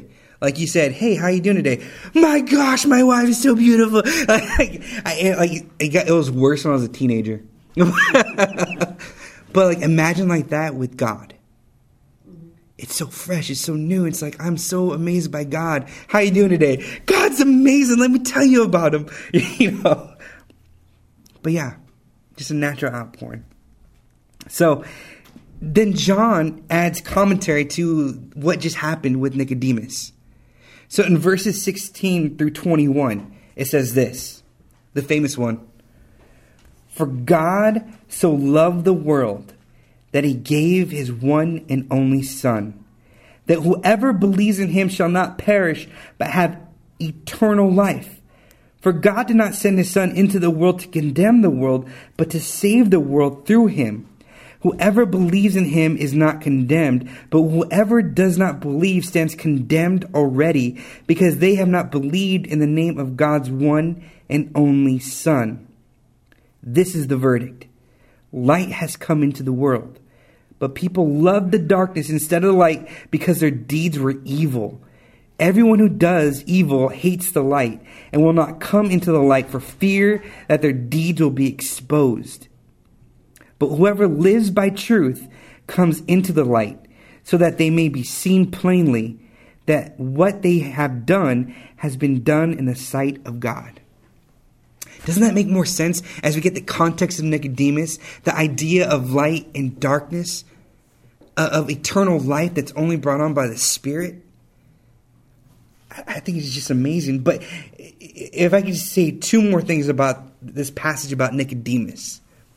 Like you said, hey, how you doing today? My gosh, my wife is so beautiful. Like, I, like it, got, it was worse when I was a teenager. But like, imagine like that with God. It's so fresh. It's so new. It's like, I'm so amazed by God. How you doing today? God's amazing. Let me tell you about him. You know. But yeah, just a natural outpouring. So then John adds commentary to what just happened with Nicodemus. So in verses sixteen through twenty-one, it says this, the famous one. For God so loved the world that he gave his one and only Son, that whoever believes in him shall not perish, but have eternal life. For God did not send his Son into the world to condemn the world, but to save the world through him. Whoever believes in him is not condemned, but whoever does not believe stands condemned already, because they have not believed in the name of God's one and only Son. This is the verdict. Light has come into the world, but people loved the darkness instead of the light because their deeds were evil. Everyone who does evil hates the light and will not come into the light for fear that their deeds will be exposed. But whoever lives by truth comes into the light, so that they may be seen plainly that what they have done has been done in the sight of God. Doesn't that make more sense as we get the context of Nicodemus, the idea of light and darkness, uh, of eternal life that's only brought on by the Spirit? I, I think it's just amazing. But if I could just say two more things about this passage about Nicodemus.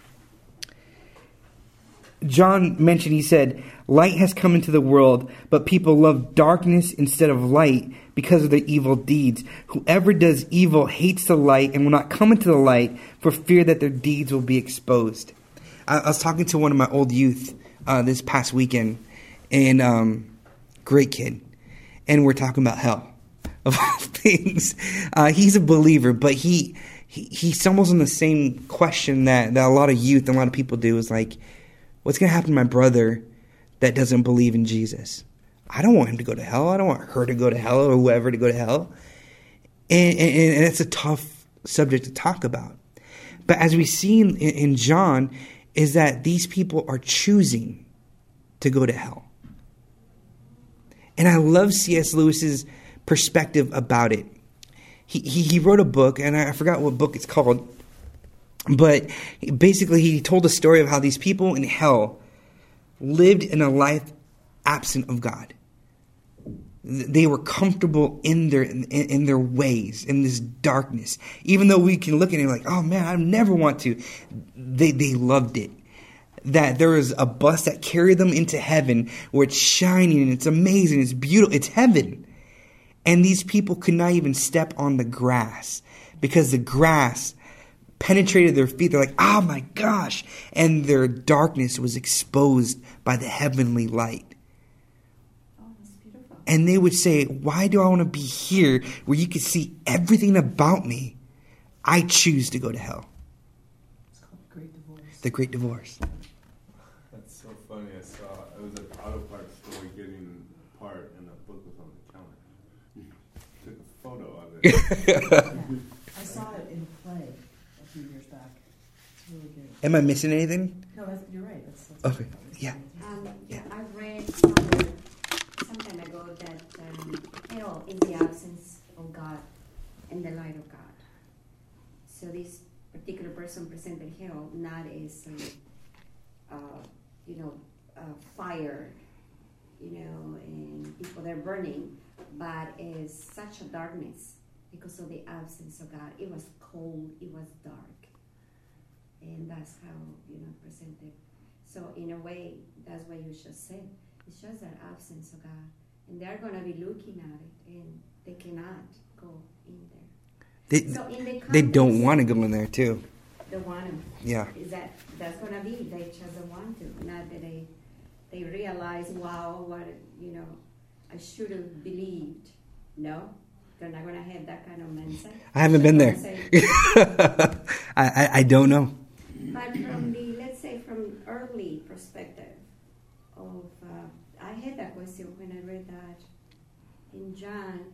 John mentioned, he said, light has come into the world, but people love darkness instead of light because of their evil deeds. Whoever does evil hates the light and will not come into the light for fear that their deeds will be exposed. I, I was talking to one of my old youth uh, this past weekend, and um, great kid, and we're talking about hell, of all things. Uh, he's a believer, but he, he he stumbles on the same question that, that a lot of youth and a lot of people do, is like, what's going to happen to my brother that doesn't believe in Jesus? I don't want him to go to hell. I don't want her to go to hell or whoever to go to hell. And, and, and it's a tough subject to talk about. But as we see in, in John, is that these people are choosing to go to hell. And I love C S Lewis's perspective about it. He, he, he wrote a book, and I forgot what book it's called. But basically, he told a story of how these people in hell lived in a life absent of God. They were comfortable in their in, in their ways, in this darkness. Even though we can look at it like, oh man, I never want to. They they loved it. That there was a bus that carried them into heaven, where it's shining and it's amazing, it's beautiful, it's heaven. And these people could not even step on the grass because the grass penetrated their feet. They're like, oh my gosh. And their darkness was exposed by the heavenly light. Oh, that's beautiful. And they would say, why do I want to be here where you can see everything about me? I choose to go to hell. It's called the Great Divorce. The Great Divorce. That's so funny. I saw, I was at the auto parts store getting a part, and the book was on the counter. Took a photo of it. Yeah. I saw it in play a few years back. It's really good. Am I missing anything? No, that's, you're right. That's, that's Okay. Yeah. Um, Yeah. I read somewhere some time ago that um, hell is the absence of God and the light of God. So this particular person presented hell not as a, uh, you know, uh, fire, you know, and people that are burning, but as such a darkness because of the absence of God. It was cold, it was dark, and that's how, you know, presented. So in a way, that's what you just said. It's just that absence of God, and they're going to be looking at it, and they cannot go in there. They, So in the they don't context- want to go in there too. The one Yeah. is that that's gonna be they just don't want to. Not that they they realize, wow, what you know, I should have believed. No, they're not gonna have that kind of mindset. I haven't They're been there. gonna say- I, I I don't know. But from the let's say from early perspective of, uh, I had that question when I read that in John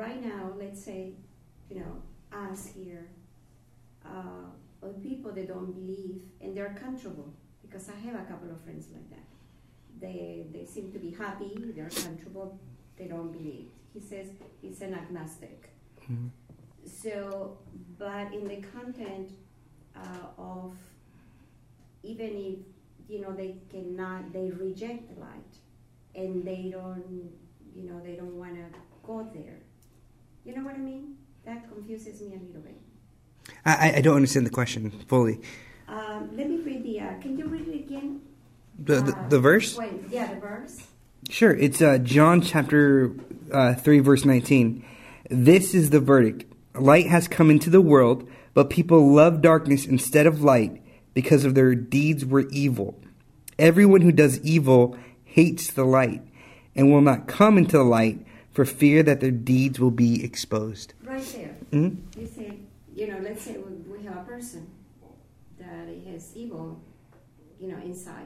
right now, let's say, you know, us here, uh, or people that don't believe and they're comfortable, because I have a couple of friends like that. They they seem to be happy, they're comfortable, they don't believe. He says he's an agnostic. Mm-hmm. So, but in the content uh, of, even if, you know, they cannot, they reject the light, and they don't, you know, they don't want to go there. You know what I mean? That confuses me a little bit. I, I don't understand the question fully. Um, let me read the, uh, can you read it again? The, the, Uh, the verse? Wait, yeah, the verse. Sure. It's uh, John chapter uh, three, verse nineteen. This is the verdict. Light has come into the world, but people love darkness instead of light because of their deeds were evil. Everyone who does evil hates the light and will not come into the light for fear that their deeds will be exposed. Right there. Mm-hmm. You say, you know, let's say we, we have a person that has evil, you know, inside.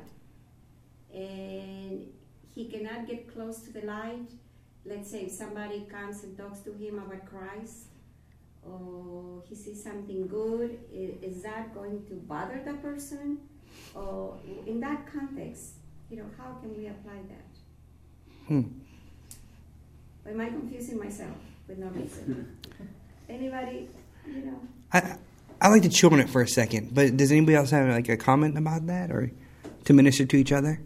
And he cannot get close to the light. Let's say if somebody comes and talks to him about Christ, or he sees something good, is, is that going to bother the person? Or in that context, you know, how can we apply that? Hmm. Or am I confusing myself with no reason? Anybody, you know? I I like to chew on it for a second, but does anybody else have like a comment about that, or to minister to each other?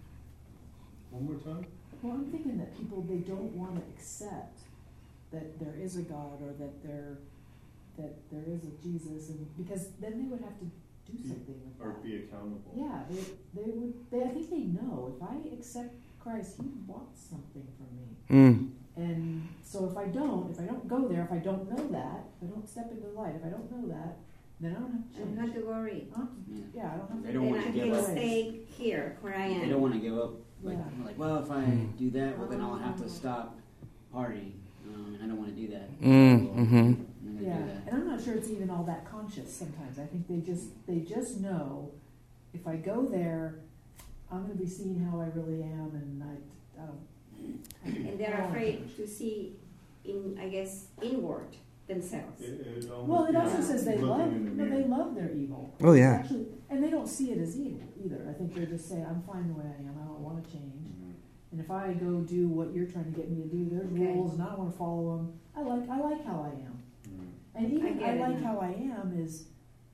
One more time? Well, I'm thinking that people, they don't want to accept that there is a God, or that there that there is a Jesus, and because then they would have to do something with Or that. be accountable. Yeah, they they would. They, I think they know, if I accept Christ, He wants something from me. Mm. And so if I don't, if I don't go there, if I don't know that, if I don't step into the light, if I don't know that, then I don't have to I don't change. have to worry. I don't have to- yeah, I don't have to. They don't Then want I to give can up. stay here where I am. They don't want to give up. Like, Yeah. like, well, if I Mm. do that, well, then I'll have to stop partying. Um, and I don't want to do that. Mm, So, mm-hmm. I'm gonna Yeah, do that. and I'm not sure it's even all that conscious sometimes. I think they just they just know, if I go there, I'm going to be seen how I really am, and I, I don't. And they're afraid to see, in I guess, inward themselves. It, it almost Well, it feels also like says they looking love. in the No, mirror. they love their evil. Oh, yeah. Actually, and they don't see it as evil either. I think they just say, "I'm fine the way I am. I don't want to change." Mhm. And if I go do what you're trying to get me to do, there's Okay. rules, and I don't want to follow them. I like I like how I am, Mhm. and even I I, get it like now. how I am is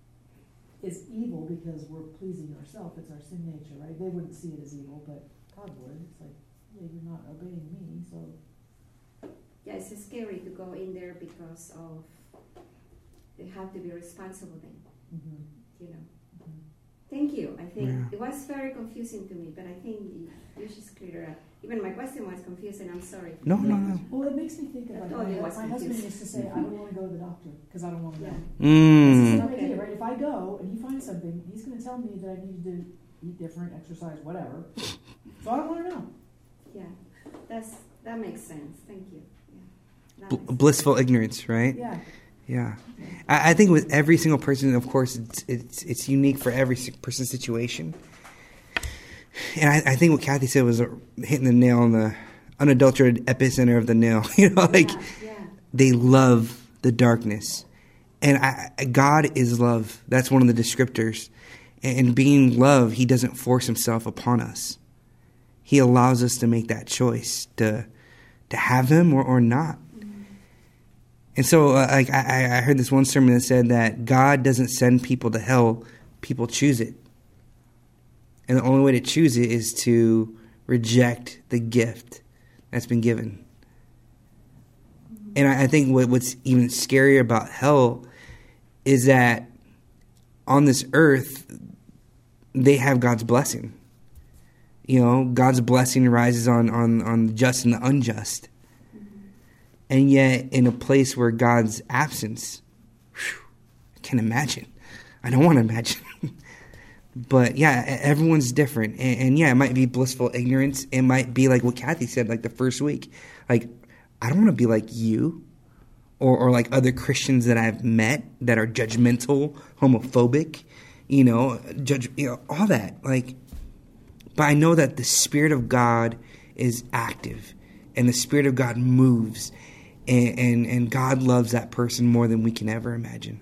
is evil because we're pleasing ourselves. It's our sin nature, right? They wouldn't see it as evil, but God would. It's like, yeah, you're not obeying me, so Yeah, it's scary to go in there because of they have to be responsible then, mm-hmm. you know. Mm-hmm. Thank you. I think Yeah. it was very confusing to me, but I think you should clear it up. Even my question was confusing. I'm sorry. No, no, no. Well, it makes me think of I like thought my, it was my husband confused. used to say, I don't want to go to the doctor because I don't want to Yeah. know. It's the Mm. same Okay. idea, right? If I go and he finds something, he's going to tell me that I need to eat different, exercise, whatever. So I don't want to know. Yeah, that's that makes sense. Thank you. Yeah, that Bl- makes sense. blissful ignorance, right? Yeah. Yeah. I, I think with every single person, of course, it's it's, it's unique for every si- person's situation. And I, I think what Kathy said was uh, hitting the nail on the unadulterated epicenter of the nail. You know, like yeah, yeah. they love the darkness. And I, I- God is love. That's one of the descriptors. And, and being love, He doesn't force Himself upon us. He allows us to make that choice to to have Him or, or not. And so, uh, like I, I heard this one sermon that said that God doesn't send people to hell; people choose it, and the only way to choose it is to reject the gift that's been given. And I, I think what, what's even scarier about hell is that on this earth they have God's blessing. You know, God's blessing rises on on, on the just and the unjust. And yet, in a place where God's absence, whew, I can't imagine. I don't want to imagine. But yeah, e- everyone's different. And, and yeah, it might be blissful ignorance. It might be like what Kathy said, like the first week. Like, I don't want to be like you or, or like other Christians that I've met that are judgmental, homophobic, you know, judge, you know, all that. Like, but I know that the Spirit of God is active and the Spirit of God moves. And, and, and God loves that person more than we can ever imagine.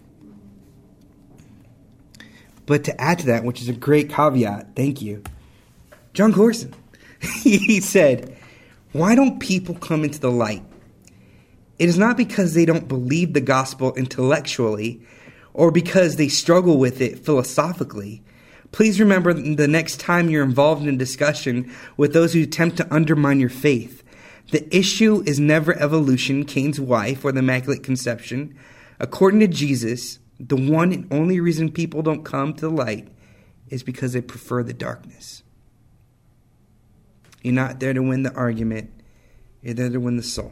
But to add to that, which is a great caveat, thank you, Jon Courson, he said, why don't people come into the light? It is not because they don't believe the gospel intellectually or because they struggle with it philosophically. Please remember the next time you're involved in a discussion with those who attempt to undermine your faith. The issue is never evolution, Cain's wife, or the Immaculate Conception. According to Jesus, the one and only reason people don't come to the light is because they prefer the darkness. You're not there to win the argument. You're there to win the soul.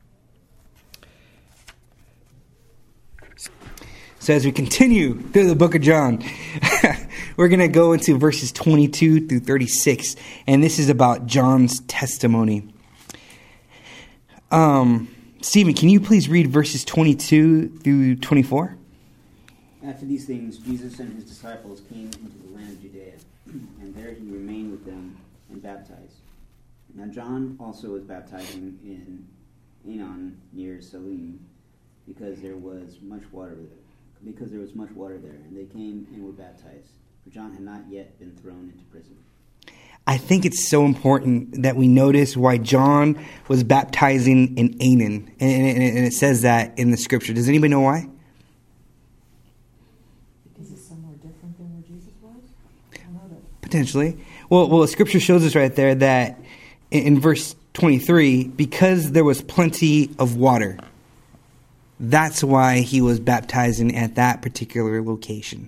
So as we continue through the book of John, we're going to go into verses twenty-two through thirty-six. And this is about John's testimony. Um, Stephen, can you please read verses twenty-two through twenty-four? After these things, Jesus and his disciples came into the land of Judea, and there he remained with them and baptized. Now John also was baptizing in Aenon near Salim, because there was much water there. Because there was much water there, and they came and were baptized. For John had not yet been thrown into prison. I think it's so important that we notice why John was baptizing in Aenon, and, and, and it says that in the scripture. Does anybody know why? Because it's somewhere different than where Jesus was? I don't know that. Potentially. Well, well, the scripture shows us right there that in, in verse twenty-three, because there was plenty of water. That's why he was baptizing at that particular location.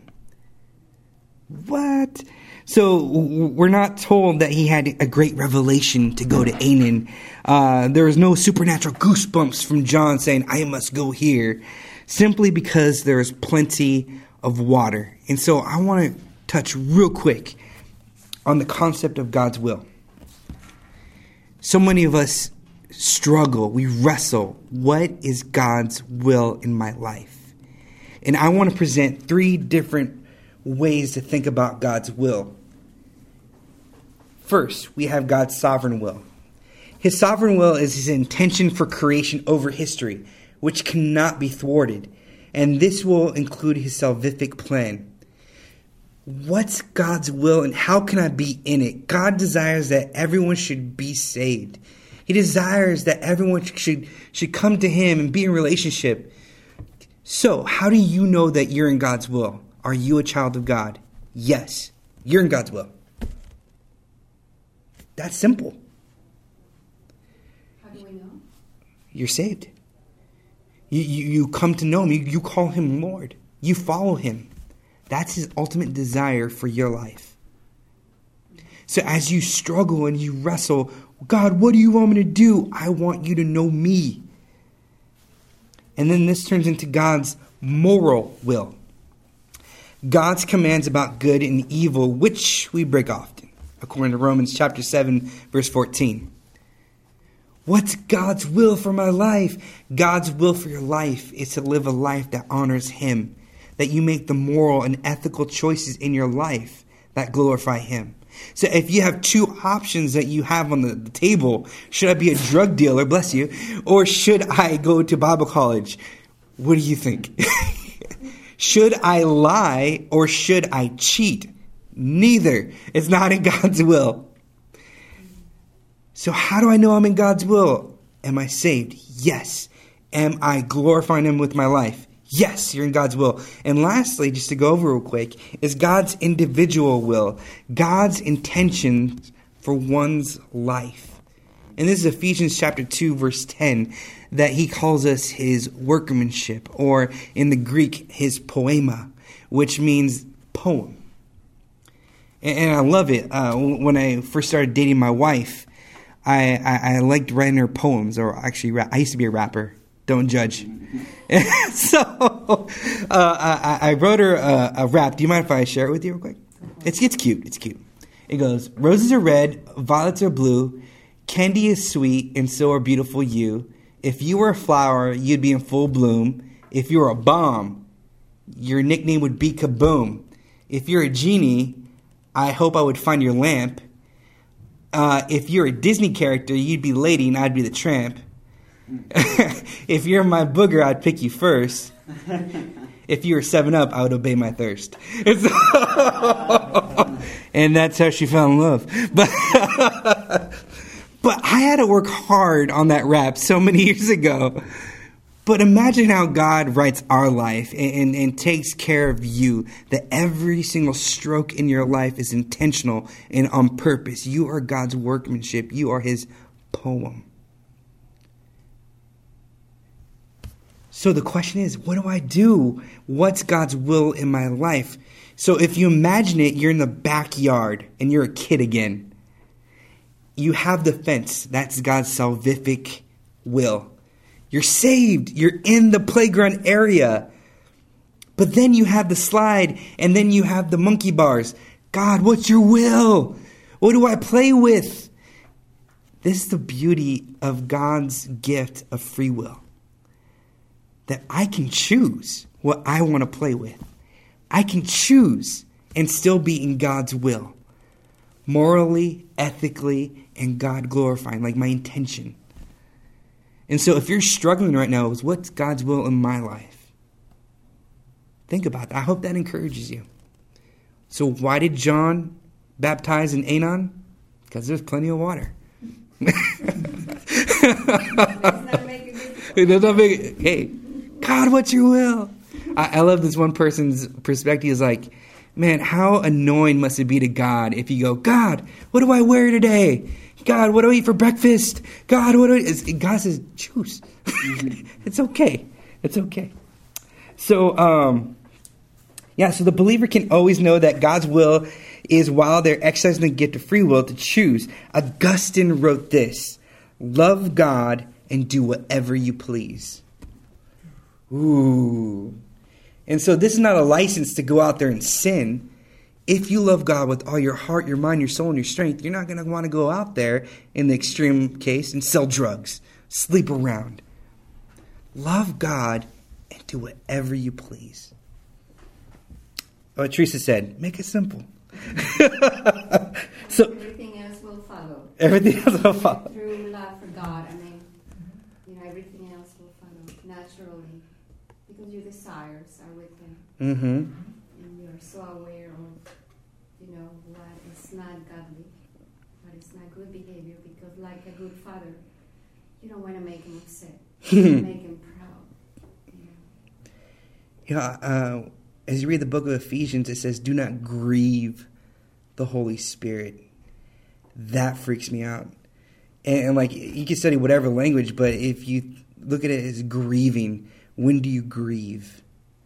What? So we're not told that he had a great revelation to go to Aenon. Uh, there was no supernatural goosebumps from John saying, I must go here. Simply because there is plenty of water. And so I want to touch real quick on the concept of God's will. So many of us struggle, we wrestle. What is God's will in my life? And I want to present three different ways to think about God's will. First, we have God's sovereign will. His sovereign will is his intention for creation over history, which cannot be thwarted. And this will include his salvific plan. What's God's will and how can I be in it? God desires that everyone should be saved. He desires that everyone should, should come to him and be in relationship. So, how do you know that you're in God's will? Are you a child of God? Yes, you're in God's will. That's simple. How do we know? You're saved. You, you, you come to know him. You, you call him Lord. You follow him. That's his ultimate desire for your life. So as you struggle and you wrestle, God, what do you want me to do? I want you to know me. And then this turns into God's moral will. God's commands about good and evil, which we break often, according to Romans chapter seven, verse fourteen. What's God's will for my life? God's will for your life is to live a life that honors him, that you make the moral and ethical choices in your life that glorify him. So if you have two options that you have on the, the table, should I be a drug dealer, bless you, or should I go to Bible college? What do you think? Should I lie or should I cheat? Neither. It's not in God's will. So how do I know I'm in God's will? Am I saved? Yes. Am I glorifying him with my life? Yes, you're in God's will. And lastly, just to go over real quick, is God's individual will. God's intentions for one's life. And this is Ephesians chapter two, verse ten, that he calls us his workmanship, or in the Greek, his poema, which means poem. And, and I love it. Uh, when I first started dating my wife, I, I, I liked writing her poems, or actually, I used to be a rapper. Don't judge. so uh, I, I wrote her a, a rap. Do you mind if I share it with you real quick? It's it's cute. It's cute. It goes, roses are red, violets are blue, candy is sweet, and so are beautiful you. If you were a flower, you'd be in full bloom. If you were a bomb, your nickname would be Kaboom. If you're a genie, I hope I would find your lamp. Uh, if you're a Disney character, you'd be Lady and I'd be the tramp. If you're my booger, I'd pick you first. If you were seven up, I would obey my thirst. And that's how she fell in love. But but I had to work hard on that rap so many years ago. But imagine how God writes our life and, and, and takes care of you. That every single stroke in your life is intentional and on purpose. You are God's workmanship. You are his poem. So the question is, what do I do? What's God's will in my life? So if you imagine it, you're in the backyard and you're a kid again. You have the fence. That's God's salvific will. You're saved. You're in the playground area. But then you have the slide and then you have the monkey bars. God, what's your will? What do I play with? This is the beauty of God's gift of free will. That I can choose what I want to play with. I can choose and still be in God's will. Morally, ethically, and God glorifying, like my intention. And so if you're struggling right now with what's God's will in my life, think about that. I hope that encourages you. So why did John baptize in Aenon? Because there's plenty of water. It does not make it. Hey, God, what's your will? I, I love this one person's perspective. Is like, man, how annoying must it be to God if you go, God, what do I wear today? God, what do I eat for breakfast? God, what do I... God says, choose. It's okay. It's okay. So, um, yeah, so the believer can always know that God's will is while they're exercising the gift of free will to choose. Augustine wrote this: love God and do whatever you please. Ooh. And so this is not a license to go out there and sin. If you love God with all your heart, your mind, your soul, and your strength, you're not going to want to go out there, in the extreme case, and sell drugs, sleep around. Love God and do whatever you please. What Teresa said, make it simple. So everything else will follow. Everything else will follow. Through love for God, I mean, you know, everything else will follow naturally. Because your desires are with Him. Mm-hmm. And you're so aware of, you know, what is not godly, what is not good behavior. Because like a good father, you don't want to make him upset. You want to make him proud. You know? Yeah, uh, as you read the book of Ephesians, it says, do not grieve the Holy Spirit. That freaks me out. And, and like, you can study whatever language, but if you look at it as grieving, when do you grieve?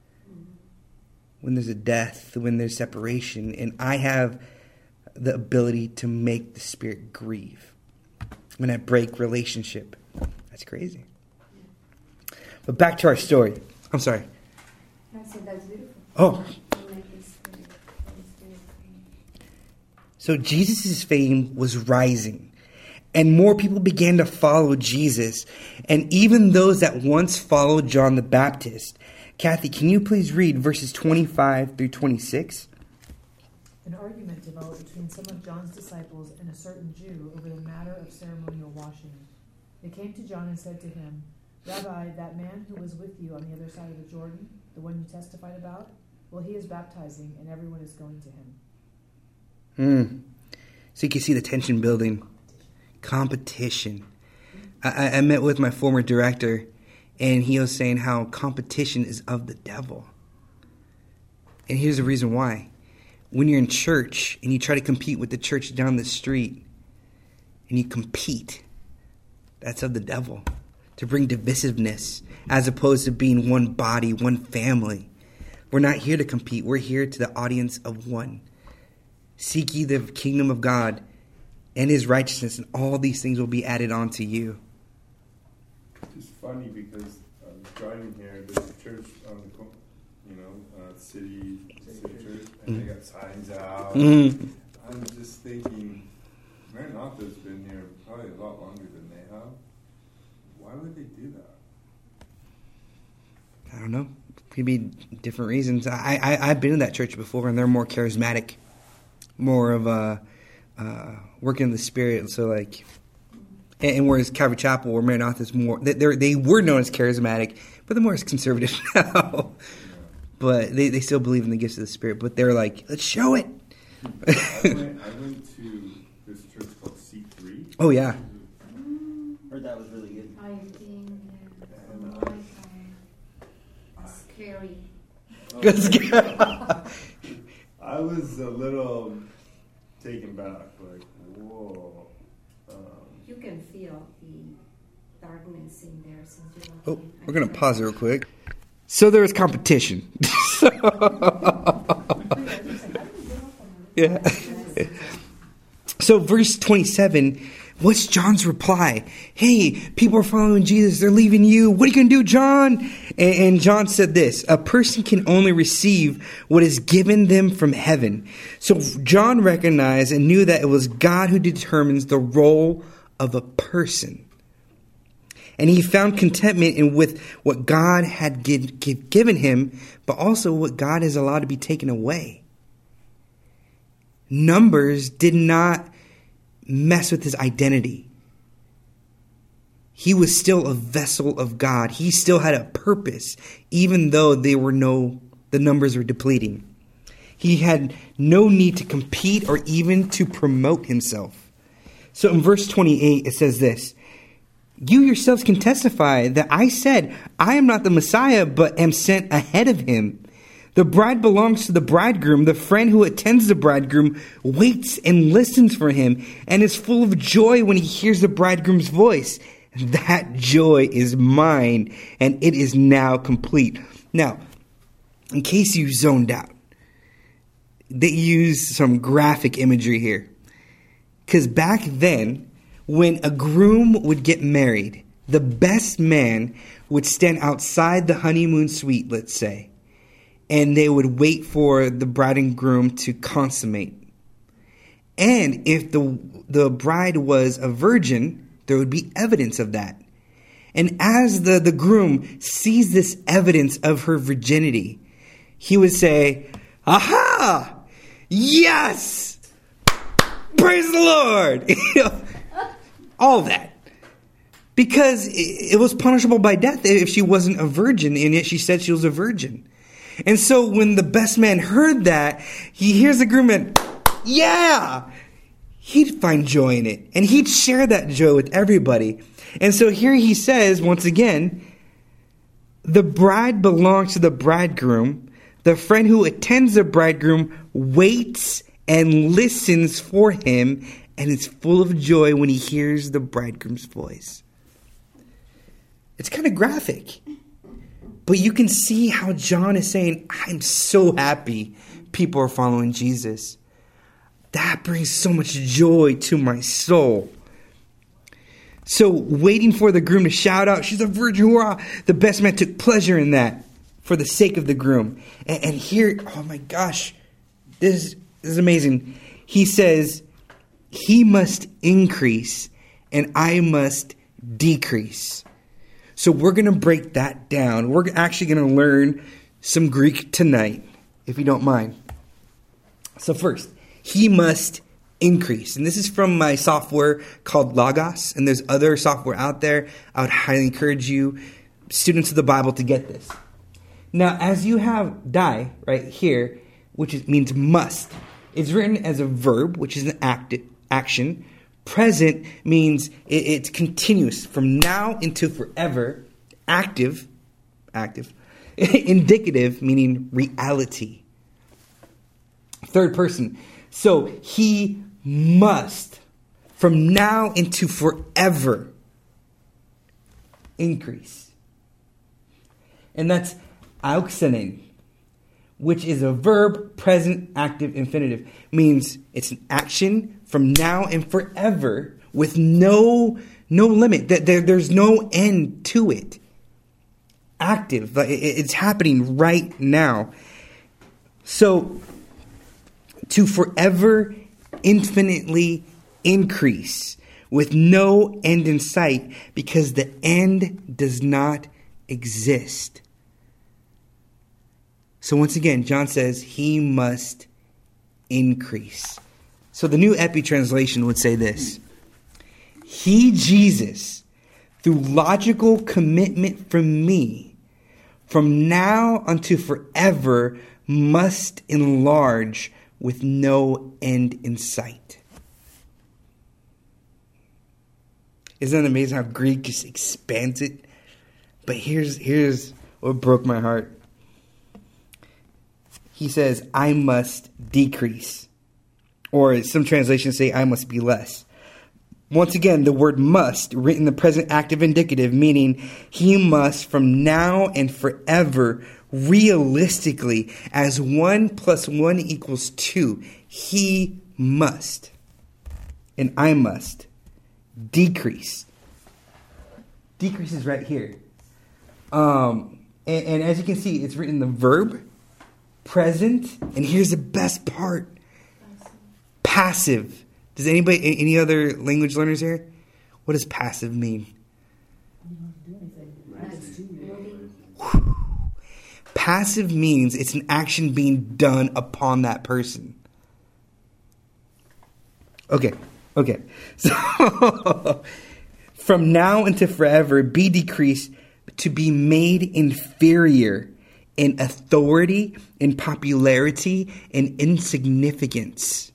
When there's a death, when there's separation. And I have the ability to make the Spirit grieve when I break relationship. That's crazy. But back to our story. I'm sorry. I said that's beautiful. Oh. Make the Spirit, Holy Spirit free. So Jesus' fame was rising. And more people began to follow Jesus. And even those that once followed John the Baptist. Kathy, can you please read verses twenty-five through twenty-six? An argument developed between some of John's disciples and a certain Jew over the matter of ceremonial washing. They came to John and said to him, Rabbi, that man who was with you on the other side of the Jordan, the one you testified about, well, he is baptizing and everyone is going to him. Hmm. So you can see the tension building. Competition. I, I met with my former director, and he was saying how competition is of the devil. And here's the reason why. When you're in church and you try to compete with the church down the street, and you compete, that's of the devil. To bring divisiveness, as opposed to being one body, one family. We're not here to compete. We're here to the audience of one. Seek ye the kingdom of God and His righteousness, and all these things will be added on to you. It's funny because I'm driving here. There's a church on the, co- you know, uh, city, city church, and they got signs out. Mm. I'm just thinking, Maranatha's been here probably a lot longer than they have. Why would they do that? I don't know. Could be different reasons. I, I, I've been in that church before, and they're more charismatic, more of a uh, working in the Spirit. So, like, And, and whereas Calvary Chapel or Maranatha is more, they they were known as charismatic, but they're more as conservative now. But they, they still believe in the gifts of the Spirit. But they're like, let's show it. I, went, I went to this church called C three. Oh, yeah. Heard that was really good. I think uh, like, um, scary. I was a little taken back, like, whoa. Um, You can feel the darkness in there since you Oh, walk in. we're going to pause real quick. So there was competition. Yeah. So verse twenty-seven, what's John's reply? Hey, people are following Jesus. They're leaving you. What are you going to do, John? And, and John said this, a person can only receive what is given them from heaven. So John recognized and knew that it was God who determines the role of a person. And he found contentment in with what God had give, give, given him, but also what God has allowed to be taken away. Numbers did not mess with his identity. He was still a vessel of God. He still had a purpose, even though they were no, the numbers were depleting. He had no need to compete or even to promote himself. So in verse twenty-eight, it says this, you yourselves can testify that I said, I am not the Messiah, but am sent ahead of him. The bride belongs to the bridegroom. The friend who attends the bridegroom waits and listens for him and is full of joy when he hears the bridegroom's voice. That joy is mine, and it is now complete. Now, in case you zoned out, they use some graphic imagery here. Because back then, when a groom would get married, the best man would stand outside the honeymoon suite, let's say, and they would wait for the bride and groom to consummate. And if the the bride was a virgin, there would be evidence of that. And as the, the groom sees this evidence of her virginity, he would say, aha! Yes! Praise the Lord! All that. Because it was punishable by death if she wasn't a virgin, and yet she said she was a virgin. And so when the best man heard that, he hears the groom and, yeah, he'd find joy in it. And he'd share that joy with everybody. And so here he says, once again, the bride belongs to the bridegroom. The friend who attends the bridegroom waits and listens for him and is full of joy when he hears the bridegroom's voice. It's kind of graphic. But you can see how John is saying, I'm so happy people are following Jesus. That brings so much joy to my soul. So waiting for the groom to shout out, she's a virgin, hurrah, the best man took pleasure in that for the sake of the groom. And, and here, oh my gosh, this, this is amazing. He says, he must increase and I must decrease. So we're going to break that down. We're actually going to learn some Greek tonight, if you don't mind. So first, he must increase. And this is from my software called Logos. And there's other software out there. I would highly encourage you, students of the Bible, to get this. Now, as you have die right here, which is, means must, it's written as a verb, which is an act, action. Present means it, it's continuous from now into forever. Active, active. Indicative, meaning reality. Third person. So he must, from now into forever, increase. And that's auxenin, which is a verb, present, active, infinitive. Means it's an action from now and forever with no no limit. There, there's no end to it. Active. It's happening right now. So, to forever infinitely increase with no end in sight because the end does not exist. So once again, John says he must increase. So the New Epi translation would say this. He, Jesus, through logical commitment from me, from now unto forever, must enlarge with no end in sight. Isn't that amazing how Greek just expands it? But here's, here's what broke my heart. He says, I must decrease. Or some translations say, I must be less. Once again, the word must, written in the present active indicative, meaning he must from now and forever, realistically, as one plus one equals two, he must. And I must decrease. Decrease is right here. Um, and, and as you can see, it's written in the verb, present, and here's the best part. Passive. Does anybody, any other language learners here? What does passive mean? Whew. Passive means it's an action being done upon that person. Okay, okay. So, from now into forever, be decreased to be made inferior in authority, in popularity, in insignificance.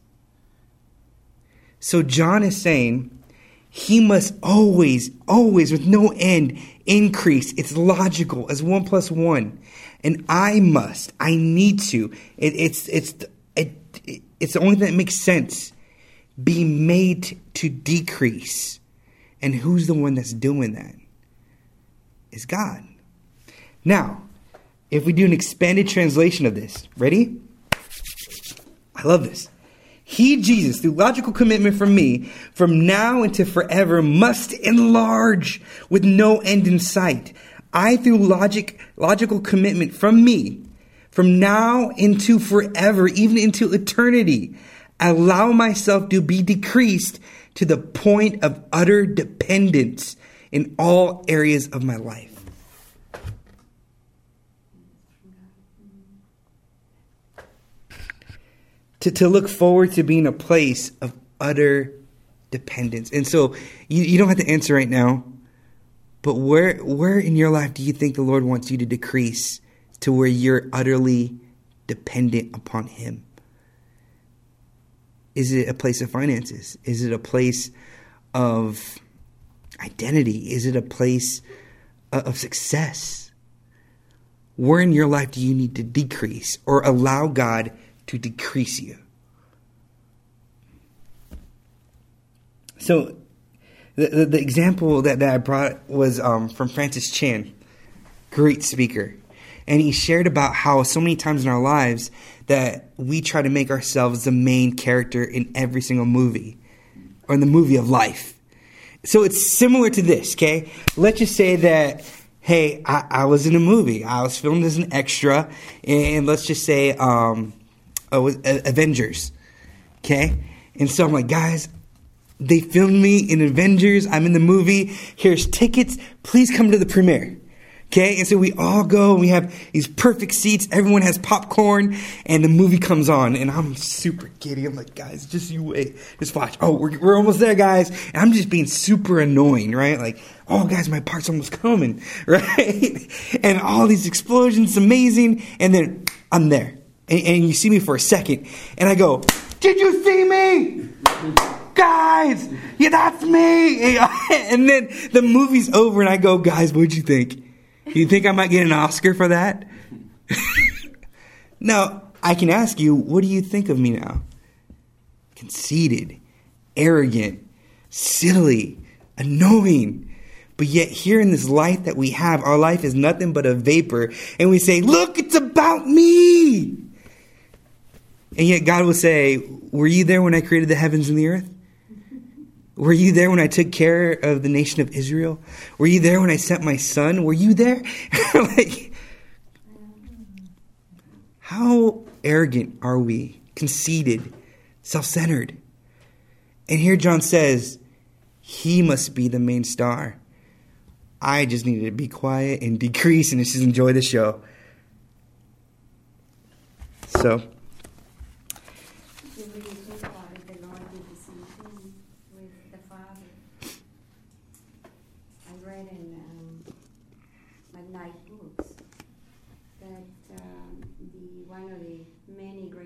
So John is saying he must always, always, with no end, increase. It's logical as one plus one. And I must, I need to. It, it's it's it, it's the only thing that makes sense. Be made to decrease. And who's the one that's doing that? It's God. Now, if we do an expanded translation of this, ready? I love this. He, Jesus, through logical commitment from me, from now into forever, must enlarge with no end in sight. I, through logic, logical commitment from me, from now into forever, even into eternity, allow myself to be decreased to the point of utter dependence in all areas of my life. To, to look forward to being a place of utter dependence. And so you, you don't have to answer right now, but where where in your life do you think the Lord wants you to decrease to where you're utterly dependent upon Him? Is it a place of finances? Is it a place of identity? Is it a place of success? Where in your life do you need to decrease or allow God to decrease you? So the, the, the example that, that I brought was um, from Francis Chan, great speaker. And he shared about how so many times in our lives that we try to make ourselves the main character in every single movie or in the movie of life. So it's similar to this, okay? Let's just say that, hey, I, I was in a movie. I was filmed as an extra. And let's just say um, oh, Avengers, okay? And so I'm like, guys, they filmed me in Avengers. I'm in the movie. Here's tickets. Please come to the premiere. Okay, and so we all go, and we have these perfect seats, everyone has popcorn, and the movie comes on, and I'm super giddy. I'm like, guys, just you wait, just watch. Oh, we're, we're almost there, guys. And I'm just being super annoying, right? Like, oh, guys, my part's almost coming, right? And all these explosions, amazing, and then I'm there. And, and you see me for a second, and I go, did you see me? Guys, yeah, that's me. And then the movie's over, and I go, guys, what'd you think? You think I might get an Oscar for that? Now, I can ask you, what do you think of me now? Conceited, arrogant, silly, annoying. But yet here in this life that we have, our life is nothing but a vapor. And we say, look, it's about me. And yet God will say, were you there when I created the heavens and the earth? Were you there when I took care of the nation of Israel? Were you there when I sent my son? Were you there? Like, how arrogant are we? Conceited, self-centered. And here John says, he must be the main star. I just needed to be quiet and decrease and just enjoy the show. So,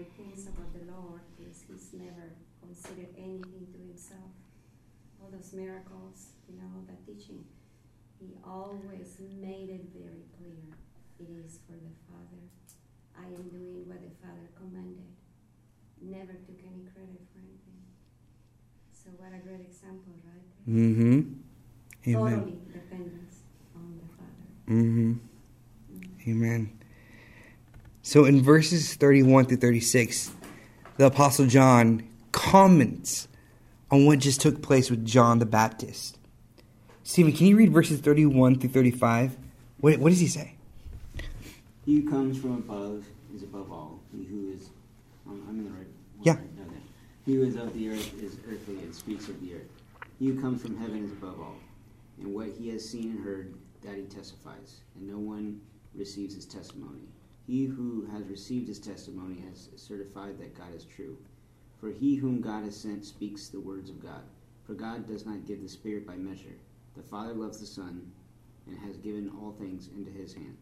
things about the Lord is he's never considered anything to himself. All those miracles, you know, that teaching, he always made it very clear. It is for the Father. I am doing what the Father commanded. Never took any credit for anything. So what a great example, right? Mm-hmm. Amen. Totally dependence on the Father. Mm-hmm. Mm-hmm. Amen. So in verses thirty-one through thirty-six, the Apostle John comments on what just took place with John the Baptist. Stephen, can you read verses thirty-one through thirty-five? What, what does he say? He who comes from above is above all. He who is, um, I'm in the right one. Yeah. Right? Okay. He who is of the earth is earthly and speaks of the earth. He who comes from heaven is above all. And what he has seen and heard, that he testifies, and no one receives his testimony. He who has received his testimony has certified that God is true. For he whom God has sent speaks the words of God. For God does not give the Spirit by measure. The Father loves the Son, and has given all things into his hand.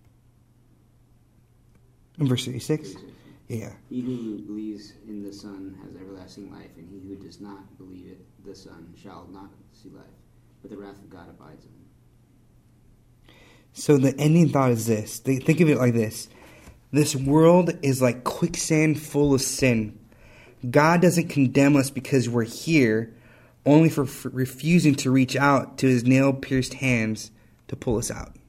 In verse thirty-six? thirty-six. Yeah. He who believes in the Son has everlasting life, and he who does not believe it, the Son shall not see life, but the wrath of God abides in him. So the ending thought is this. Think of it like this. This world is like quicksand full of sin. God doesn't condemn us because we're here, only for f- refusing to reach out to his nail-pierced hands to pull us out.